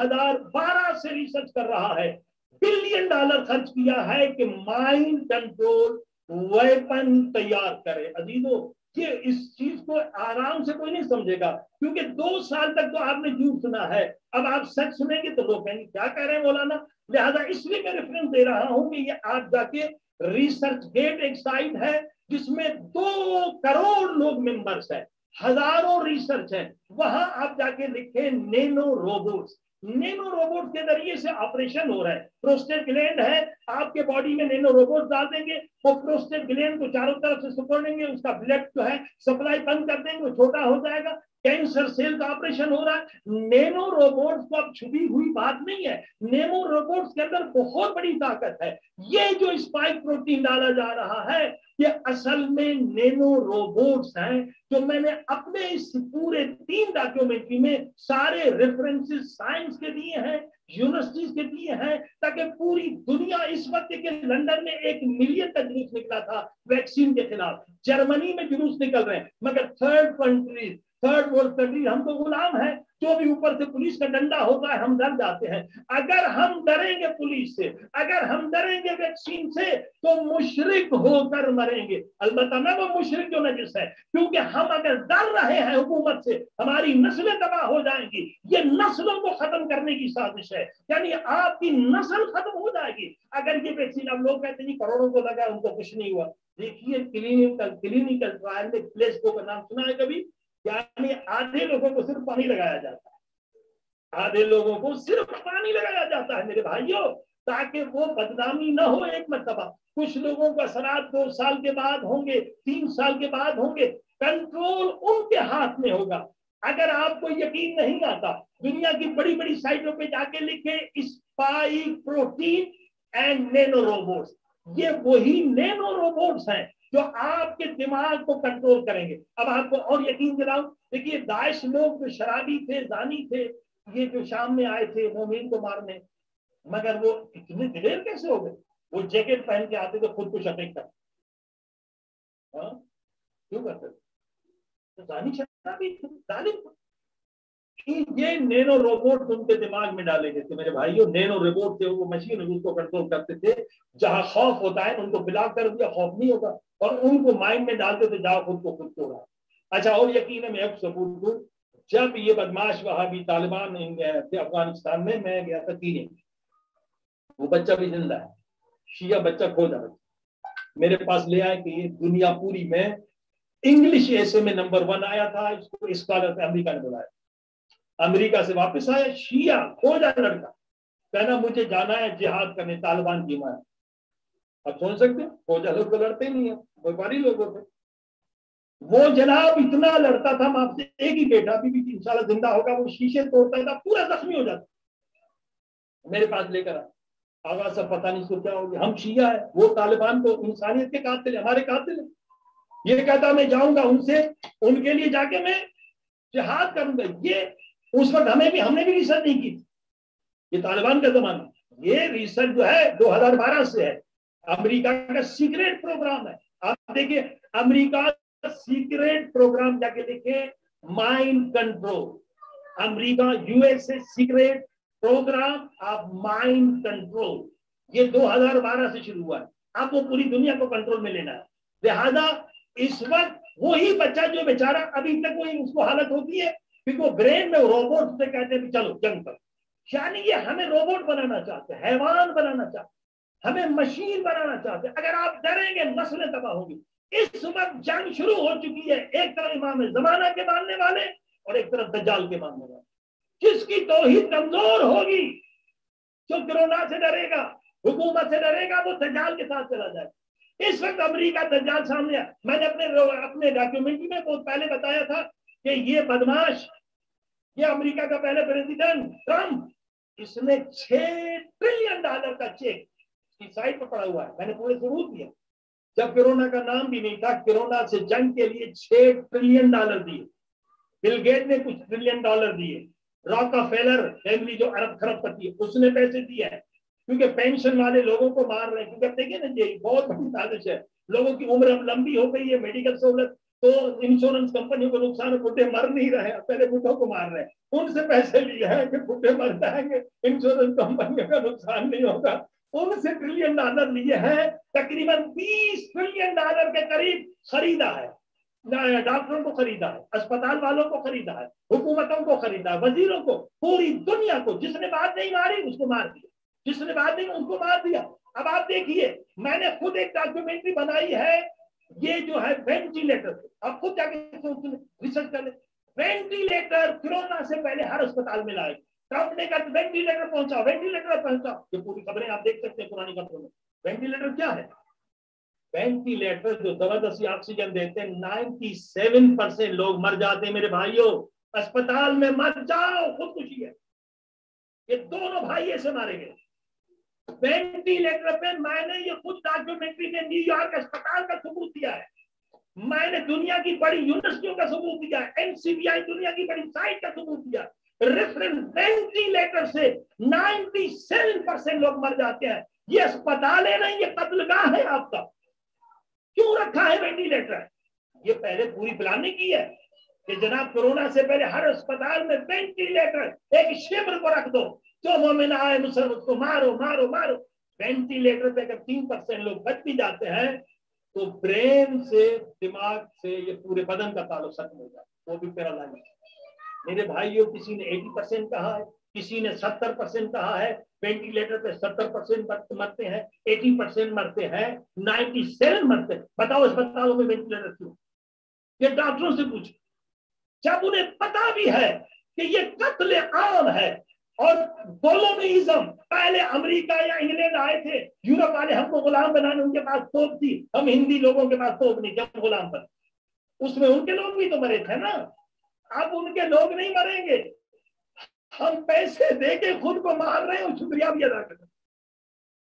2012 से रिसर्च कर रहा है, $1 बिलियन खर्च किया है कि माइंड कंट्रोल वेपन तैयार करे। अजीजों, ये इस चीज को आराम से कोई नहीं समझेगा, क्योंकि 2 साल तक तो आपने झूठ सुना है। अब आप सच सुनेंगे तो लोग कहेंगे क्या कह रहे हैं मौलाना। लिहाजा इसलिए मैं रेफरेंस दे रहा हूं कि ये आप जाके रिसर्च गेट एक साइट है जिसमें 2 करोड़ लोग मेंबर्स हैं, हजारों रिसर्च है। वहां आप जाके लिखे नैनो रोबोट्स। नैनो रोबोट के जरिए से ऑपरेशन हो रहा है। प्रोस्टेट ग्लैंड है, आपके बॉडी में नैनो रोबोट डाल देंगे, वो प्रोस्टेट ग्लैंड को चारों तरफ से सिकुड़ देंगे, उसका ब्लड जो है सप्लाई बंद कर देंगे, वो छोटा हो जाएगा। कैंसर सेल का ऑपरेशन हो रहा है। नैनो रोबोट्स को अब छुपी हुई बात नहीं है, नैनो रोबोट्स के अंदर बहुत बड़ी ताकत है। ये जो स्पाइक प्रोटीन डाला जा रहा है, ये असल में नैनो रोबोट्स हैं, जो मैंने अपने इस पूरे 3 डॉक्यूमेंट्री में सारे रेफरेंसेस साइंस के दिए हैं, यूनिवर्सिटीज के दिए हैं, ताकि पूरी दुनिया। इस वक्त के लंदन में 1 मिलियन का जुलूस निकला था वैक्सीन के खिलाफ, जर्मनी में जुलूस निकल रहे हैं, मगर थर्ड वर्ल्ड कंट्री हम तो गुलाम है। जो भी ऊपर से पुलिस का डंडा होता है हम डर जाते हैं। अगर हम डरेंगे पुलिस से, अगर हम डरेंगे वैक्सीन से, तो मुशरिक होकर मरेंगे। अलबत्ता ना वो मुशरिक जो नजिस है, क्योंकि हम अगर डर रहे हैं हुकूमत से, हमारी नस्लें तबाह हो जाएंगी। ये नस्लों को खत्म करने की साजिश है, यानी आपकी नस्ल खत्म हो जाएगी अगर ये वैक्सीन। अब लोग कहते हैं करोड़ों को लगा, उनको कुछ नहीं हुआ। देखिए क्लिनिकल ट्रायल में प्लेसबो का नाम सुना है कभी? यानी आधे लोगों को सिर्फ पानी लगाया जाता है, आधे लोगों को सिर्फ पानी लगाया जाता है मेरे भाइयों, ताकि वो बदनामी ना हो एक मरतबा। कुछ लोगों का असरात 2 साल के बाद होंगे, 3 साल के बाद होंगे। कंट्रोल उनके हाथ में होगा। अगर आपको यकीन नहीं आता, दुनिया की बड़ी बड़ी साइटों पे जाके लिखे spike protein and nano robots. ये वही नैनो रोबोट्स हैं جو آپ کے دماغ کو کنٹرول کریں گے. اب آپ کو اور یقین دلاؤں, دیکھیے داعش لوگ جو شرابی تھے, زانی تھے, یہ جو شام میں آئے تھے مومین کو مارنے, مگر وہ اتنے دلیر کیسے ہو گئے؟ وہ جیکٹ پہن کے آتے تھے, خود کو شفیق تھا. کیوں کرتے تھے؟ زانی شرابی ظالم. یہ نینو روبوٹ ان کے دماغ میں ڈالے گئے تھے میرے بھائیوں. نینو روبوٹ تھے, وہ مشین اس کو کنٹرول کرتے تھے. جہاں خوف ہوتا ہے ان کو بلا کر دیا, خوف نہیں ہوگا, اور ان کو مائنڈ میں ڈالتے تھے جاؤ خود کو خود توڑا. اچھا, اور یقین ہے میں ایک ثبوت دوں, جب یہ بدماش وہابی طالبان تھے افغانستان میں, میں گیا تھا تین, وہ بچہ بھی زندہ ہے, شیعہ بچہ کھو جا, میرے پاس لے آئے کہ یہ دنیا پوری میں انگلش ایسے میں نمبر 1 آیا تھا, اس کو اسکالر سے امریکہ نے بلایا. امریکہ سے واپس آیا, شیعہ کھوجا لڑکا, کہنا مجھے جانا ہے جہاد کرنے طالبان کی مار. اب سن سکتے, کھوجا لوگ تو لڑتے نہیں ہیں, وپاری لوگ ہوتے. وہ جناب اتنا لڑتا تھا, ہم آپ سے ایک ہی بیٹا ابھی بھی انشاءاللہ زندہ ہوگا, وہ شیشے توڑتا تھا, پورا زخمی ہو جاتا. میرے پاس لے کر آواز سے پتہ نہیں سو کیا ہو گیا, ہم شیعہ ہیں, وہ طالبان کو انسانیت کے قاتل ہیں, ہمارے قاتل ہیں. یہ کہتا میں جاؤں گا ان سے, ان کے لیے جا کے میں جہاد کروں گا. یہ اس وقت ہم نے بھی ریسرچ نہیں کی, یہ طالبان کا زمانہ. یہ ریسرچ جو ہے 2012 سے ہے, امریکہ کا سیکریٹ پروگرام ہے. آپ دیکھیں امریکہ کا سیکریٹ پروگرام جا کے دیکھیں, mind control. America U S A secret programme of mind control, یہ 2012 سے شروع ہوا ہے. آپ کو پوری دنیا کو کنٹرول میں لینا ہے. لہذا اس وقت وہی بچہ جو بیچارہ ابھی تک وہی اس کو حالت ہوتی ہے, کیونکہ وہ برین میں روبوٹ سے کہتے ہیں چلو جنگ پر. یعنی یہ ہمیں روبوٹ بنانا چاہتے ہیں, حیوان بنانا چاہتے ہیں, ہمیں مشین بنانا چاہتے ہیں. اگر آپ ڈریں گے نسلیں تباہ ہوگی. اس وقت جنگ شروع ہو چکی ہے, ایک طرف امام زمانہ کے ماننے والے اور ایک طرف دجال کے ماننے والے. جس کی توحید کمزور ہوگی, جو کرونا سے ڈرے گا, حکومت سے ڈرے گا, وہ دجال کے ساتھ چلا جائے. اس وقت امریکہ دجال سامنے ہے. میں نے اپنے ڈاکیومنٹری میں بہت پہلے بتایا تھا کہ یہ بدماش, یہ امریکہ کا پہلے پریزیڈنٹ ٹرمپ, اس نے $6 ٹریلین کا چیک کی سائٹ پر پڑا ہوا ہے. میں نے پورے ثبوت دیا. جب کورونا کا نام بھی نہیں تھا, کورونا سے جنگ کے لیے $6 ٹریلین دیے. بل گیٹ نے کچھ $1 ٹریلین دیے. راکا فیلر فیملی جو ارب خرب کرتی ہے, اس نے پیسے دیے ہیں, کیونکہ پینشن والے لوگوں کو مار رہے ہیں. کیونکہ دیکھیں نا, یہ بہت بڑی سازش ہے. لوگوں کی عمر اب لمبی ہو گئی ہے, میڈیکل سہولت, تو انشورنس کمپنیوں کو نقصان, بڈھے مر نہیں رہے, پہلے بڈھوں کو مار رہے ہیں. ان سے پیسے لیے ہیں کہ بڈھے مر جائیں گے, انشورنس کمپنیوں کا نقصان نہیں ہوگا. ان سے $1 ٹریلین لیے ہیں. تقریباً $20 ٹریلین کے قریب خریدا ہے. ڈاکٹروں کو خریدا ہے, اسپتال والوں کو خریدا ہے, حکومتوں کو خریدا ہے, وزیروں کو, پوری دنیا کو. جس نے بات نہیں ماری اس کو مار دیا, جس نے بات نہیں ان کو مار دیا. اب آپ دیکھیے, میں نے خود ایک ڈاکیومنٹری بنائی ہے, یہ جو ہے وینٹیلیٹر. آپ خود جا کے ریسرچ کر لیں. وینٹیلیٹر کورونا سے پہلے ہر اسپتال میں لائے. ٹرمپ نے کہا وینٹیلیٹر پہنچا, وینٹیلیٹر پہنچا. یہ پوری خبریں آپ دیکھ سکتے ہیں پرانی خبروں میں. وینٹیلیٹر کیا ہے؟ وینٹیلیٹر جو زبردستی آکسیجن دیتے ہیں, 97% لوگ مر جاتے ہیں میرے بھائیوں. اسپتال میں مر جاؤ, خودکشی ہے. یہ دونوں بھائی ایسے مارے گئے وینٹیلیٹر پہ. میں نے یہ خود ڈاکیومنٹری میں نیو یارک اسپتال کا ثبوت دیا ہے. میں نے دنیا کی بڑی یونیورسٹیوں کا ثبوت دیا ہے, NCBI دنیا کی بڑی سائٹ کا ثبوت دیا. ریفرنس وینٹیلیٹر سے 97% لوگ مر جاتے ہیں. یہ اسپتال ہے نہیں, یہ قتل گاہ ہے آپ کا. کیوں رکھا ہے وینٹیلیٹر؟ یہ پہلے پوری پلاننگ کی ہے کہ جناب کورونا سے پہلے ہر اسپتال میں وینٹیلیٹر, ایک شبر کو رکھ دو, جو مومن آئے مسلمان اس کو مارو مارو مارو. وینٹیلیٹر پہ اگر 3% لوگ بچ بھی جاتے ہیں تو برین سے, دماغ سے یہ پورے بدن کا تعلق ختم ہو جاتا ہے, وہ بھی پیرالائز. میرے بھائیوں, کسی نے 80% کہا ہے, کسی نے 70% کہا ہے. وینٹیلیٹر پہ 70% مرتے ہیں, 80% مرتے ہیں, 97 مرتے ہیں. بتاؤ اسپتالوں میں وینٹیلیٹر کیوں؟ یہ ڈاکٹروں سے پوچھو. جب انہیں پتا بھی ہے کہ یہ قتل عام ہے, اور کولونیزم, پہلے امریکہ یا انگلینڈ آئے تھے, یورپ والے ہم کو غلام بنانے, ان کے پاس توپ تھی, ہم ہندی لوگوں کے پاس توپ نہیں, کیا غلام پر, اس میں ان کے لوگ بھی تو مرے تھے نا. اب ان کے لوگ نہیں مریں گے, ہم پیسے دے کے خود کو مار رہے ہیں اور شکریہ بھی ادا کر رہے ہیں.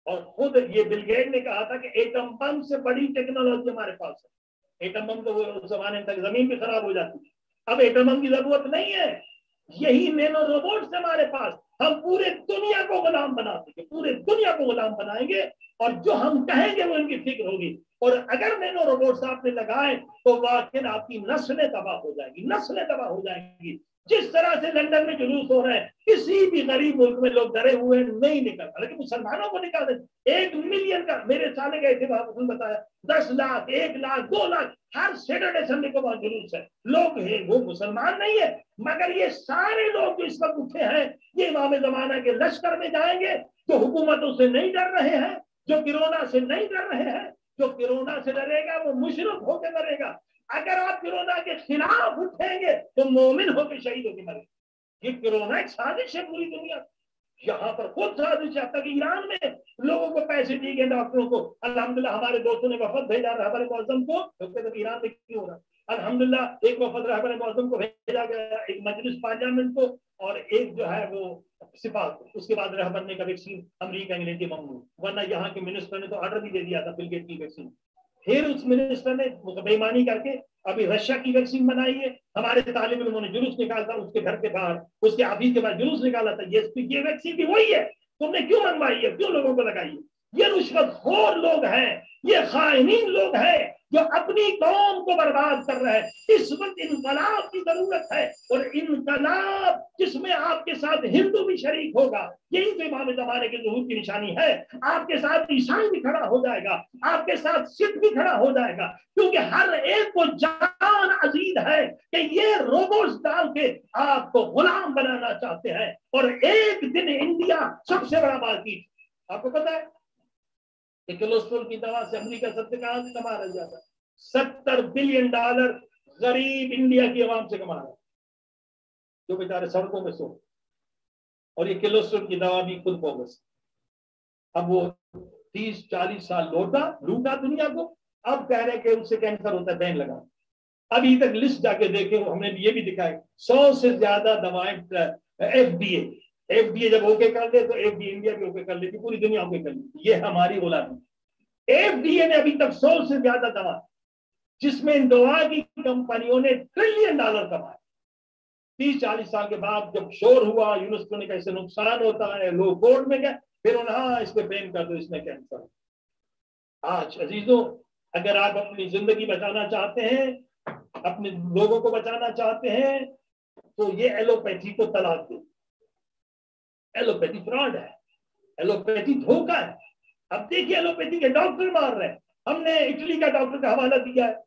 اور خود یہ بل گیٹ نے کہا تھا کہ ایٹم بم سے بڑی ٹیکنالوجی ہمارے پاس ہے. ایٹم بم تو وہ زمانے تک زمین بھی خراب ہو جاتی تھی, اب ایٹم بم کی ضرورت نہیں ہے. یہی نینو روبوٹس ہمارے پاس, ہم پورے دنیا کو غلام بنا سکیں, پورے دنیا کو غلام بنائیں گے, اور جو ہم کہیں گے وہ ان کی فکر ہوگی. اور اگر نینو روبوٹس آپ نے لگائے تو واقعی آپ کی نسلیں تباہ ہو جائیں گی, نسلیں تباہ ہو جائیں گی. جس طرح سے لندن میں جلوس ہو رہے ہیں, کسی بھی غریب ملک میں لوگ ڈرے ہوئے نہیں نکل رہے, لیکن مسلمانوں کو نکال دیں. 1 ملین کا, میرے سالے گئے تھے وہاں, بتایا 10 لاکھ 1 لاکھ 2 لاکھ ہر سیٹرڈے سنڈے کو وہاں جلوس ہے. لوگ ہیں وہ مسلمان نہیں ہے, مگر یہ سارے لوگ جو اس وقت اٹھے ہیں یہ امام زمانہ کے لشکر میں جائیں گے, جو حکومتوں سے نہیں ڈر رہے ہیں, جو کرونا سے نہیں ڈر رہے ہیں. جو کرونا سے ڈرے گا وہ مشرک ہو کے مرے گا. اگر آپ کرونا کے خلاف اٹھیں گے تو مومن ہو کے شہید ہو کے مرے گا. یہ کرونا ایک سازش ہے پوری دنیا, یہاں پر خود سازش ہے. تک ایران میں لوگوں کو پیسے دیے گئے, ڈاکٹروں کو. الحمدللہ ہمارے دوستوں نے وفد بھیجا رہبر معظم کو, ایران میں کیوں ہو رہا, الحمدللہ ایک وفد رہبر معظم کو بھیجا گیا, ایک مجلس پارلیمنٹ کو, اور ایک جو ہے وہ سپاہ کو. اس کے بعد رہبر نے کبھی ویکسین امریکہ انگلینڈ کی ممنوع, ورنہ یہاں کے منسٹر نے تو آرڈر بھی دے دیا تھا بل گیٹ کی ویکسین. پھر اس منسٹر نے بےمانی کر کے ابھی رشیا کی ویکسین بنائی ہے. ہمارے طالب علموں نے جلوس نکالا, اس کے گھر کے باہر اس کے آفس کے بعد جلوس نکالا تھا, یہ ویکسین بھی وہی ہے, تم نے کیوں منگوائی ہے, کیوں لوگوں کو لگائی ہے. یہ رشوت خور لوگ ہیں, یہ خائنین لوگ ہیں جو اپنی قوم کو برباد کر رہے ہیں. اس وقت انقلاب کی ضرورت ہے, اور انقلاب جس میں آپ کے ساتھ ہندو بھی شریک ہوگا, یہی تو امام زمانے کے ظہور کی نشانی ہے. آپ کے ساتھ عیسائی بھی کھڑا ہو جائے گا, آپ کے ساتھ سکھ بھی کھڑا ہو جائے گا, کیونکہ ہر ایک کو جان عزیز ہے کہ یہ روبوٹس ڈال کے آپ کو غلام بنانا چاہتے ہیں. اور ایک دن انڈیا سب سے بڑا مارکیٹ, آپ کو پتا ہے کہ کولسٹرول کی دوا سے امریکہ سب سے کہاں سے کما رہا جاتا ہے, $70 بلین غریب انڈیا کی عوام سے کما رہا ہے, جو بیچارے سڑکوں پہ سو. اور یہ کولسٹرول کی دوا بھی خود بوگس. اب وہ 30-40 سال لوٹا دنیا کو, اب کہہ رہے کہ اس سے کینسر ہوتا ہے, بین لگا. ابھی تک لسٹ جا کے دیکھے, ہم نے یہ بھی دکھائے 100 سے زیادہ دوائیں ایف ڈی اے جب اوکے کر دے تو ایف ڈی اے انڈیا بھی اوکے کر لیتی, پوری دنیا اوکے کر لیتی. یہ ہماری غلامی. ایف ڈی اے نے ابھی تک 100 سے زیادہ دوا, جس میں ان دوا کی کمپنیوں نے $1 ٹریلین کمائے. 30-40 سال کے بعد جب شور ہوا یونیورسٹیوں نے کیسے نقصان ہوتا ہے, لوگ کورٹ میں گئے, پھر انہوں اس پہ بین کر دو, اس میں کینسر. آج عزیزوں, اگر آپ اپنی زندگی بچانا چاہتے ہیں, اپنے لوگوں کو بچانا چاہتے ہیں, تو یہ ایلوپیتھی کو طلاق دو. ایلوپیتھی فراڈ ہے, ایلوپیتھی دھوکہ ہے. اب دیکھیے ایلوپیتھی کے ڈاکٹر مار رہے ہیں. ہم نے اٹلی کا ڈاکٹر کا حوالہ دیا ہے,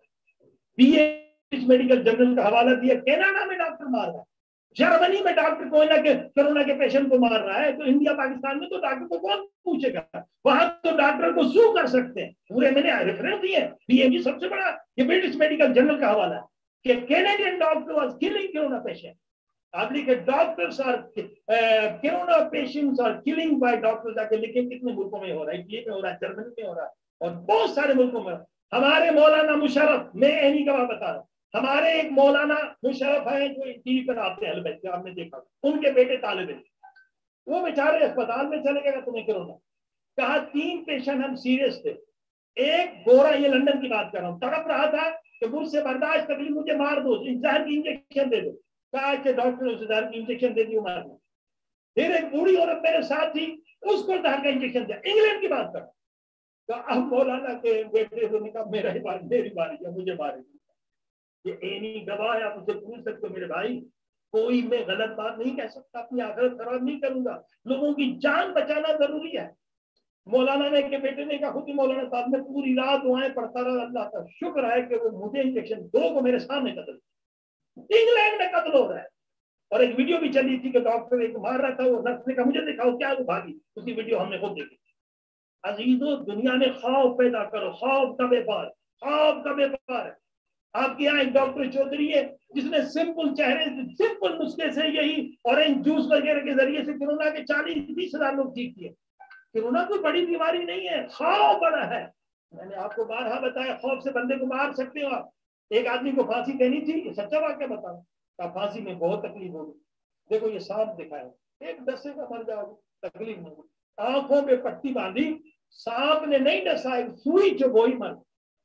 میڈیکل جرنل کا حوالہ دیا, کینیڈا میں ڈاکٹر مار رہا ہے, جرمنی میں ڈاکٹر کورونا کے پیشنٹ کو مار رہا ہے. تو انڈیا پاکستان میں تو ڈاکٹر کو کون پوچھے گا, وہاں تو ڈاکٹر کو سو کر سکتے ہیں. پورے میں نے ریفرنس دیے, پی ایم جی سب سے بڑا یہ برٹش میڈیکل جرنل کا حوالہ ہے کہ Canadian doctor was killing corona patient. آپ لکھے doctors are corona patients are killing by doctors, آ کے لکھے کتنے ملکوں میں ہو رہا ہے, اٹلی میں ہو رہا ہے, جرمنی میں ہو رہا ہے, اور بہت سارے ملکوں میں. ہمارے مولانا مشرف, میں اینی گواہ بتا رہا ہوں, ہمارے ایک مولانا مشرف ہیں جو ٹی وی پر آتے ہیں, آپ نے دیکھا, ان کے بیٹے طالب علم, وہ بیچارے اسپتال میں چلے گئے, تمہیں کرونا, کہا 3 پیشنٹ ہم سیریس تھے. ایک گورا, یہ لندن کی بات کر رہا ہوں, تڑپ رہا تھا کہ مجھ سے برداشت تکلیف, مجھے مار دو, زہر کی انجیکشن دے دو. کہا کہ ڈاکٹر نے زہر کی انجیکشن دے دی, مار دو. پھر ایک بوڑھی عورت میرے ساتھ تھی, اس کو زہر کا انجیکشن دیا. انگلینڈ کی بات کر, اب مولانا کے بیٹے نے کہا میری باری ہے, مجھے مارے. یہ اینی گواہ ہے, آپ اسے پوچھ سکتے ہو میرے بھائی, کوئی میں غلط بات نہیں کہہ سکتا, اپنی آخرت خراب نہیں کروں گا. لوگوں کی جان بچانا ضروری ہے. مولانا نے کے بیٹے نے کہا, خود ہی مولانا صاحب نے پوری رات دعائیں پڑھتا رہا, اللہ کا شکر ہے کہ وہ مجھے انجیکشن 2 کو میرے سامنے قتل, انگلینڈ میں قتل ہو رہا ہے. اور ایک ویڈیو بھی چلی تھی کہ ڈاکٹر ایک مار رہا تھا, وہ نرس نے کہا مجھے دکھاؤ کیا, وہ بھاگی. اسی ویڈیو ہم نے خود دیکھی. عزیزو, دنیا میں خوف پیدا کرو, خوف کا بیپار, خوف کا بیپار ہے. آپ کے یہاں ایک ڈاکٹر چودھری ہے جس نے سمپل چہرے سمپل نسخے سے یہی اورنج جوس وغیرہ کے ذریعے سے کورونا کے 40-20 ہزار لوگ ٹھیک کیے. کورونا کوئی بڑی بیماری نہیں ہے, خوف بڑا ہے. میں نے آپ کو بارہا بتایا, خوف سے بندے کو مار سکتے ہو آپ. ایک آدمی کو پھانسی دینی تھی, یہ سچا واقعہ بتاؤں, پھانسی میں بہت تکلیف ہوگی. دیکھو یہ سانپ دکھایا, ایک 10 کا مر جاؤ, تکلیف نہیں ہوگی. आंखों पे पट्टी बांधी, सांप ने नहीं डसा, सुई चुभोई मर,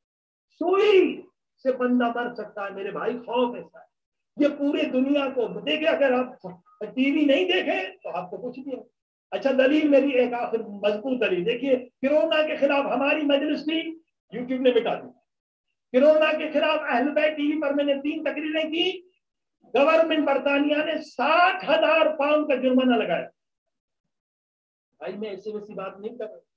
सुई से बंदा मर सकता है मेरे भाई, खौफ ऐसा है। ये पूरे दुनिया को देखे, अगर आप टीवी नहीं देखे तो आपको कुछ नहीं है। अच्छा दलील मेरी एक आखिर मजबूत दलील देखिए, कोरोना के खिलाफ हमारी मजलिस थी, यूट्यूब ने मिटा दी। कोरोना के खिलाफ अहल बैत टीवी पर मैंने 3 तकरीरें की, गवर्नमेंट बरतानिया ने 60,000 पाउंड का जुर्माना लगाया। भाई मैं ऐसी वैसी बात नहीं कर रहा,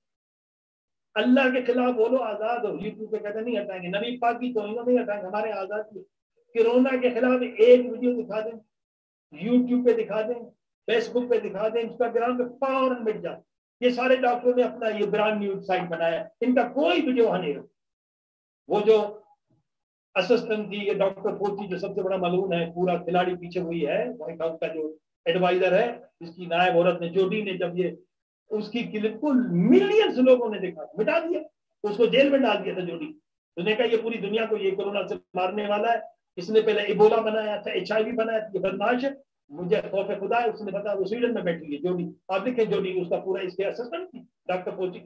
अल्लाह के खिलाफ बोलो, आजाद हो, यूट्यूब पे कहते नहीं हटाएंगे, नबी पाक की तौहीन नहीं हटाएंगे, हमारे आजाद की। कोरोना के खिलाफ एक वीडियो दिखा दें, यूट्यूब पे दिखा दें, फेसबुक पे दिखा दें, इंस्टाग्राम पे फौरन मिट जाए। ये सारे डॉक्टरों ने अपना ये ब्रांड न्यूज साइट बनाया, इनका कोई वीडियो वहां नहीं रहा। वो जो असिस्टेंट थी, ये डॉक्टर फोर्टी जो सबसे बड़ा मलून है, पूरा खिलाड़ी पीछे हुई है, व्हाइट हाउस का जो एडवाइजर है, जिसकी नायब औरत ने, जोडी ने, जब ये उसकी क्लिप को मिलियंस लोगों ने देखा, मिटा दिया, उसको जेल में डाल दिया था जोडी। उसने कहा ये पूरी दुनिया को ये कोरोना से मारने वाला है, इसने पहले इबोला बनाया था, HIV बनाया था, ये बदमाश है, मुझे खौफ खुदा है। उसने बताया वो स्वीडन में बैठी है जोडी, आप देखें जोडी, उसका पूरा इसके असिस्टेंट थी डॉक्टर फोर्टी।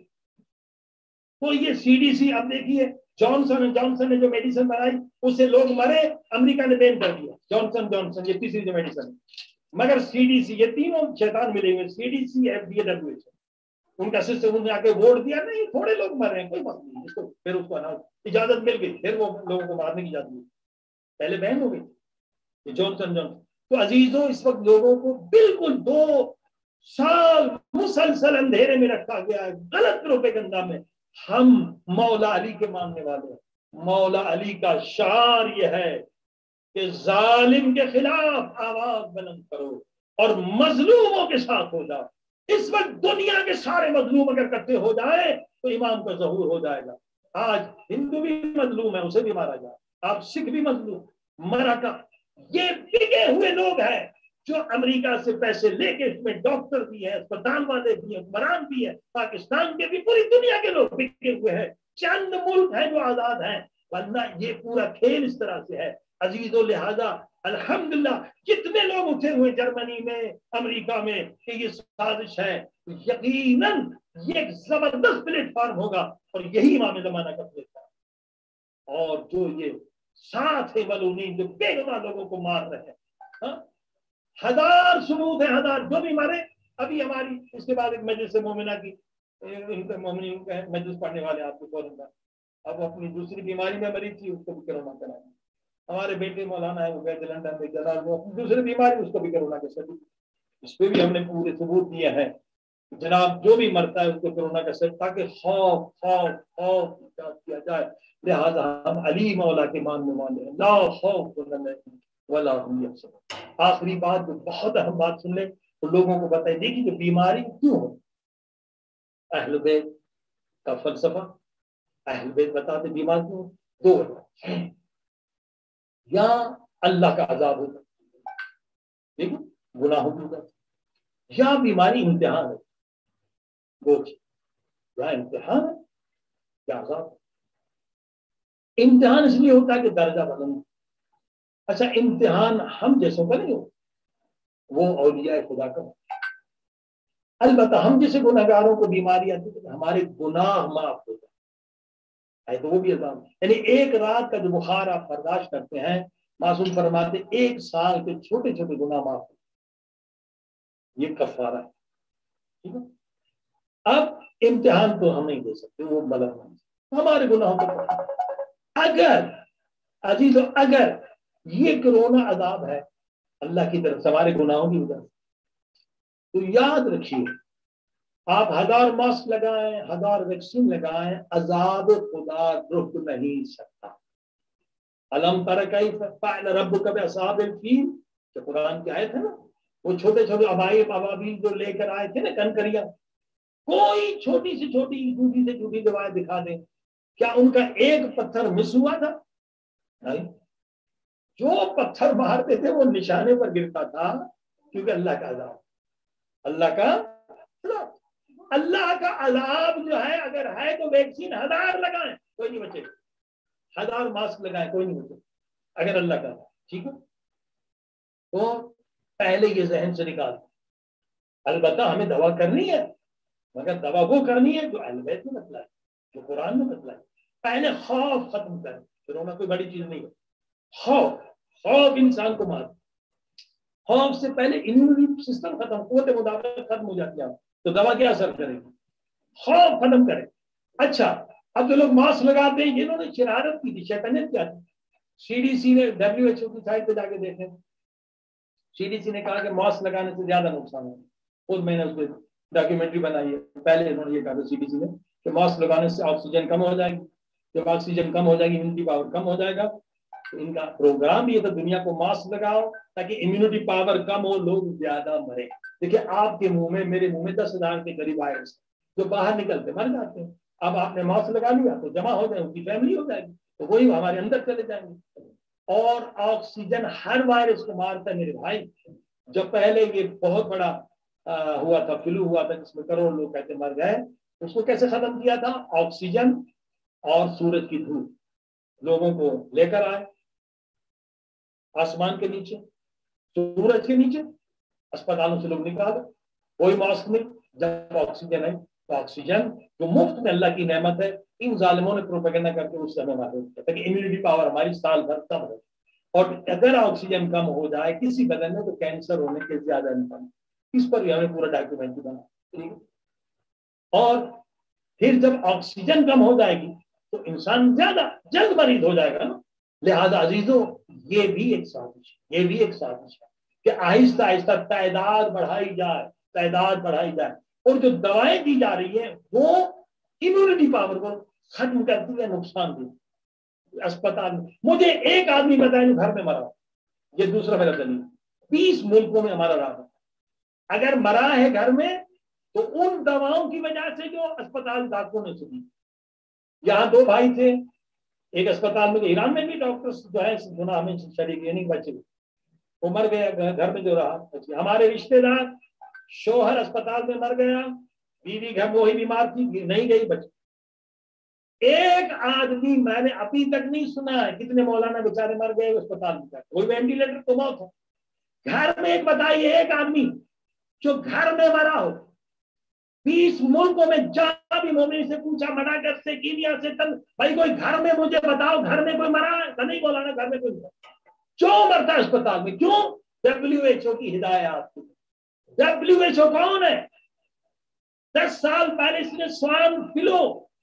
तो ये CDC, अब देखिए जॉनसन एंड जॉनसन ने जो मेडिसिन बनाई उससे लोग मरे, अमेरिका ने बैन कर दिया जॉनसन जॉनसन, ये तीसरी जो मेडिसिन। मगर CDC, ये तीनों शैतान मिले हुए, CDC, FDA, WHO, उनका सिस्टम, उन्होंने आके वोट दिया, नहीं थोड़े लोग मर रहे हैं, कोई बात नहीं, इसको फिर उसको अनाउंस इजाजत मिल गई, फिर वो लोगों को मारने की इजाजत मिली, पहले बैन हो गई जॉनसन जॉनसन। तो अजीजों, इस वक्त लोगों को बिल्कुल 2 साल मुसलसल अंधेरे में रखा गया है, गलत प्रोपेगेंडा में। हम मौला अली के मानने वाले हैं। मौला अली का शार यह है कि जालिम के खिलाफ आवाज बुलंद करो और मजलूमों के साथ हो जाओ। इस वक्त दुनिया के सारे मजलूम अगर इकट्ठे हो जाए तो इमाम का ज़हूर हो जाएगा। आज हिंदू भी मजलूम है, उसे भी मारा जाए, आप सिख भी मजलूम, मराठा, ये बिके हुए लोग हैं जो अमेरिका से पैसे लेके, इसमें डॉक्टर भी है, अस्पताल वाले भी है, हुक्मरान भी है, पाकिस्तान के भी, पूरी दुनिया के लोग बिके हुए हैं। चंद मुल्क हैं जो आजाद हैं, वरना ये पूरा खेल इस तरह से है अजीजों। लिहाजा अल्हम्दुलिल्लाह जितने लोग उठे हुए जर्मनी में, अमेरिका में कि ये साजिश है, यकीनन ये एक जबरदस्त प्लेटफॉर्म होगा और यही इमाम ज़माना का प्लेटफॉर्म। और जो ये साथ है मलूनीन जो बेगुनाह लोगों को मार रहे हैं, हाँ? 1000 सबूत है, 1000 जो भी मारे। अभी हमारी इसके बाद एक मजलिस मोमिना की, मजलिस पढ़ने वाले आपको फौरन का, अब अपनी दूसरी बीमारी में मरीज थी, उसको भी कोरोना कराया। हमारे बेटे मौलाना है, वो गए लंदन में, जलाल, वो अपनी दूसरी बीमारी, उसको भी कोरोना के सबूत, इस पर भी हमने पूरे सबूत दिए हैं। जनाब जो भी मरता है उसको कोरोना का सबूत, ताकि खौफ खौफ खौफ किया जाए। लिहाजा हम अली मौला के मानने वाले हैं, ला खौफ वला हुम यहज़नून। आखिरी बात, जो बहुत अहम बात सुन ले तो लोगों को बताइए, देखिए जो बीमारी क्यों हो, अहल बैत का फलसफा, अहल बैत बताते बीमार क्यों, 2 वजह, या अल्लाह का अजाब होता, देखो गुनाहों की वजह, या बीमारी इम्तिहान है, या इम्तिहान है या अजाब। इम्तिहान इसलिए होता है कि दर्जा बुलंद। अच्छा, इम्तिहान हम जैसों का नहीं हो, वो औलिया खुदा का। अलबत्ता हम जैसे गुनहगारों को बीमारी आती है तो हमारे गुनाह माफ हो जाए, तो वो भी अजाब। यानी एक रात का जो बुखार आप बर्दाश्त करते हैं, मासूम फरमाते 1 साल के छोटे छोटे गुनाह माफ हो, ये कफारा है, ठीक है। अब इम्तिहान तो हम नहीं दे सकते, वो बलम हमारे गुनाहों को। अगर अजीजों, अगर ये कोरोना अजाब है अल्लाह की तरफ से हमारे गुनाहों की वजह से, तो याद रखिए, आप 1000 मास्क लगाएं, 1000 वैक्सीन लगाएं, अजाब खुदा रुक नहीं सकता। अलम तर कैफ फ़अल रब्बुका बिअस्हाबिल फील, जो कुरान की आयत है ना, वो छोटे छोटे अबाबील जो लेकर आए थे ना, कनकरियां, कोई छोटी से छोटी झूठी से झूठी दवाएं दिखा दें, क्या उनका एक पत्थर मिस हुआ था? नहीं, जो पत्थर मारते थे वो निशाने पर गिरता था, क्योंकि अल्लाह का अज़ाब, अल्लाह का अज़ाब जो है, अगर है तो वैक्सीन 1000 लगाएं, कोई नहीं बचेगा, 1000 मास्क लगाएं, कोई नहीं बचेगा, अगर अल्लाह का, ठीक है। तो पहले ये जहन से निकाल, अलबत्ता हमें दवा करनी है, مگر دوا وہ کرنی ہے جو اہل بیت نے بتلائی، جو قرآن نے بتلائی. پہلے خوف ختم کریں. کرونا کوئی بڑی چیز نہیں ہے. خوف انسان کو مار. خوف سے پہلے امیونٹی سسٹم ختم، قوت مدافعت ختم ہو جاتی ہے. تو دوا کیا اثر کرے گی؟ خوف ختم کرے. اچھا اب جو لوگ ماسک لگاتے ہیں، انہوں نے شرارت کی تھی، شیطانیت کیا تھی. CDC نے WHO کی سائٹ پہ جا کے دیکھیں، CDC نے کہا کہ ماسک لگانے سے زیادہ نقصان ہے. خود میں نے اس پہ ڈاکیومنٹری بنائی ہے. پہلے انہوں نے یہ کہا تھا CDC نے کہ ماسک لگانے سے آکسیجن کم ہو جائے گی. جب آکسیجن کم ہو جائے گی امیونٹی پاور کم ہو جائے گا. تو ان کا پروگرام بھی یہ تھا دنیا کو ماسک لگاؤ تاکہ امیونٹی پاور کم ہو، لوگ زیادہ مرے. دیکھیے آپ کے منہ میں میرے منہ میں 10,000 کے قریب وائرس جو باہر نکلتے مر جاتے ہیں. اب آپ نے ماسک لگا لیا تو جمع ہو جائے، ان کی فیملی ہو جائے گی، تو وہی ہمارے اندر چلے جائیں گے. اور آکسیجن ہر وائرس کو مارتا ہے میرے بھائی. جب پہلے یہ بہت بڑا ہوا تھا، فلو ہوا تھا جس میں کروڑ لوگ کہتے مر گئے، اس کو کیسے ختم کیا تھا؟ آکسیجن اور سورج کی دھوپ لوگوں کو لے کر آئے آسمان کے نیچے، سورج کے نیچے، اسپتالوں سے لوگ نکالے، کوئی ماسک نہیں. جب آکسیجن ہے تو آکسیجن جو مفت میں اللہ کی نعمت ہے، ان ظالموں نے پروپیگنڈا کر کے اس سے ہمیں محروم کیا تاکہ امیونٹی پاور ہماری سال بھر کم ہو. اور اگر آکسیجن کم ہو جائے کسی بدن میں تو کینسر ہونے کے زیادہ امکان. اس پر بھی ہمیں پورا ڈاکیومنٹ بنا. اور پھر جب آکسیجن کم ہو جائے گی تو انسان زیادہ جلد مریض ہو جائے گا نا. لہذا عزیزوں یہ بھی ایک سازش ہے کہ آہستہ آہستہ تعداد بڑھائی جائے. اور جو دوائیں دی جا رہی ہیں وہ امیونٹی پاور کو ختم کرتی ہے، نقصان دی. اسپتال میں مجھے ایک آدمی بتائے جو گھر میں مرا، یہ دوسرا میرا دلیل. 20 ملکوں میں ہمارا رہا، اگر مرا ہے گھر میں تو ان دواؤں کی وجہ سے جو اسپتال ڈاکٹروں نے سنی. یہاں 2 بھائی تھے ایک اسپتال میں، ایران میں بھی ڈاکٹر جو ہے سنا ہمیں شریک نہیں بچے، وہ مر گیا گھر میں جو رہا. ہمارے رشتے دار شوہر اسپتال میں مر گیا، بیوی گھر وہی بیمار تھی نہیں گئی بچے. ایک آدمی میں نے ابھی تک نہیں سنا ہے کتنے مولانا بیچارے مر گئے اسپتال میں، کوئی وینٹیلیٹر تو موت ہو. گھر میں ایک بتائیے ایک آدمی جو گھر میں مرا ہو. 20 ملکوں میں جہاں بھی مومن سے پوچھا، مڈاگسکر سے، کینیا سے، بھائی کوئی گھر میں مجھے بتاؤ گھر میں کوئی مرا ہے؟ نہیں بولا نا گھر میں کوئی مرا. کیوں مرتا ہے اسپتال میں؟ کیوں؟ WHO کی ہدایات. WHO کون ہے؟ 10 سال پہلے اس نے سوان فلو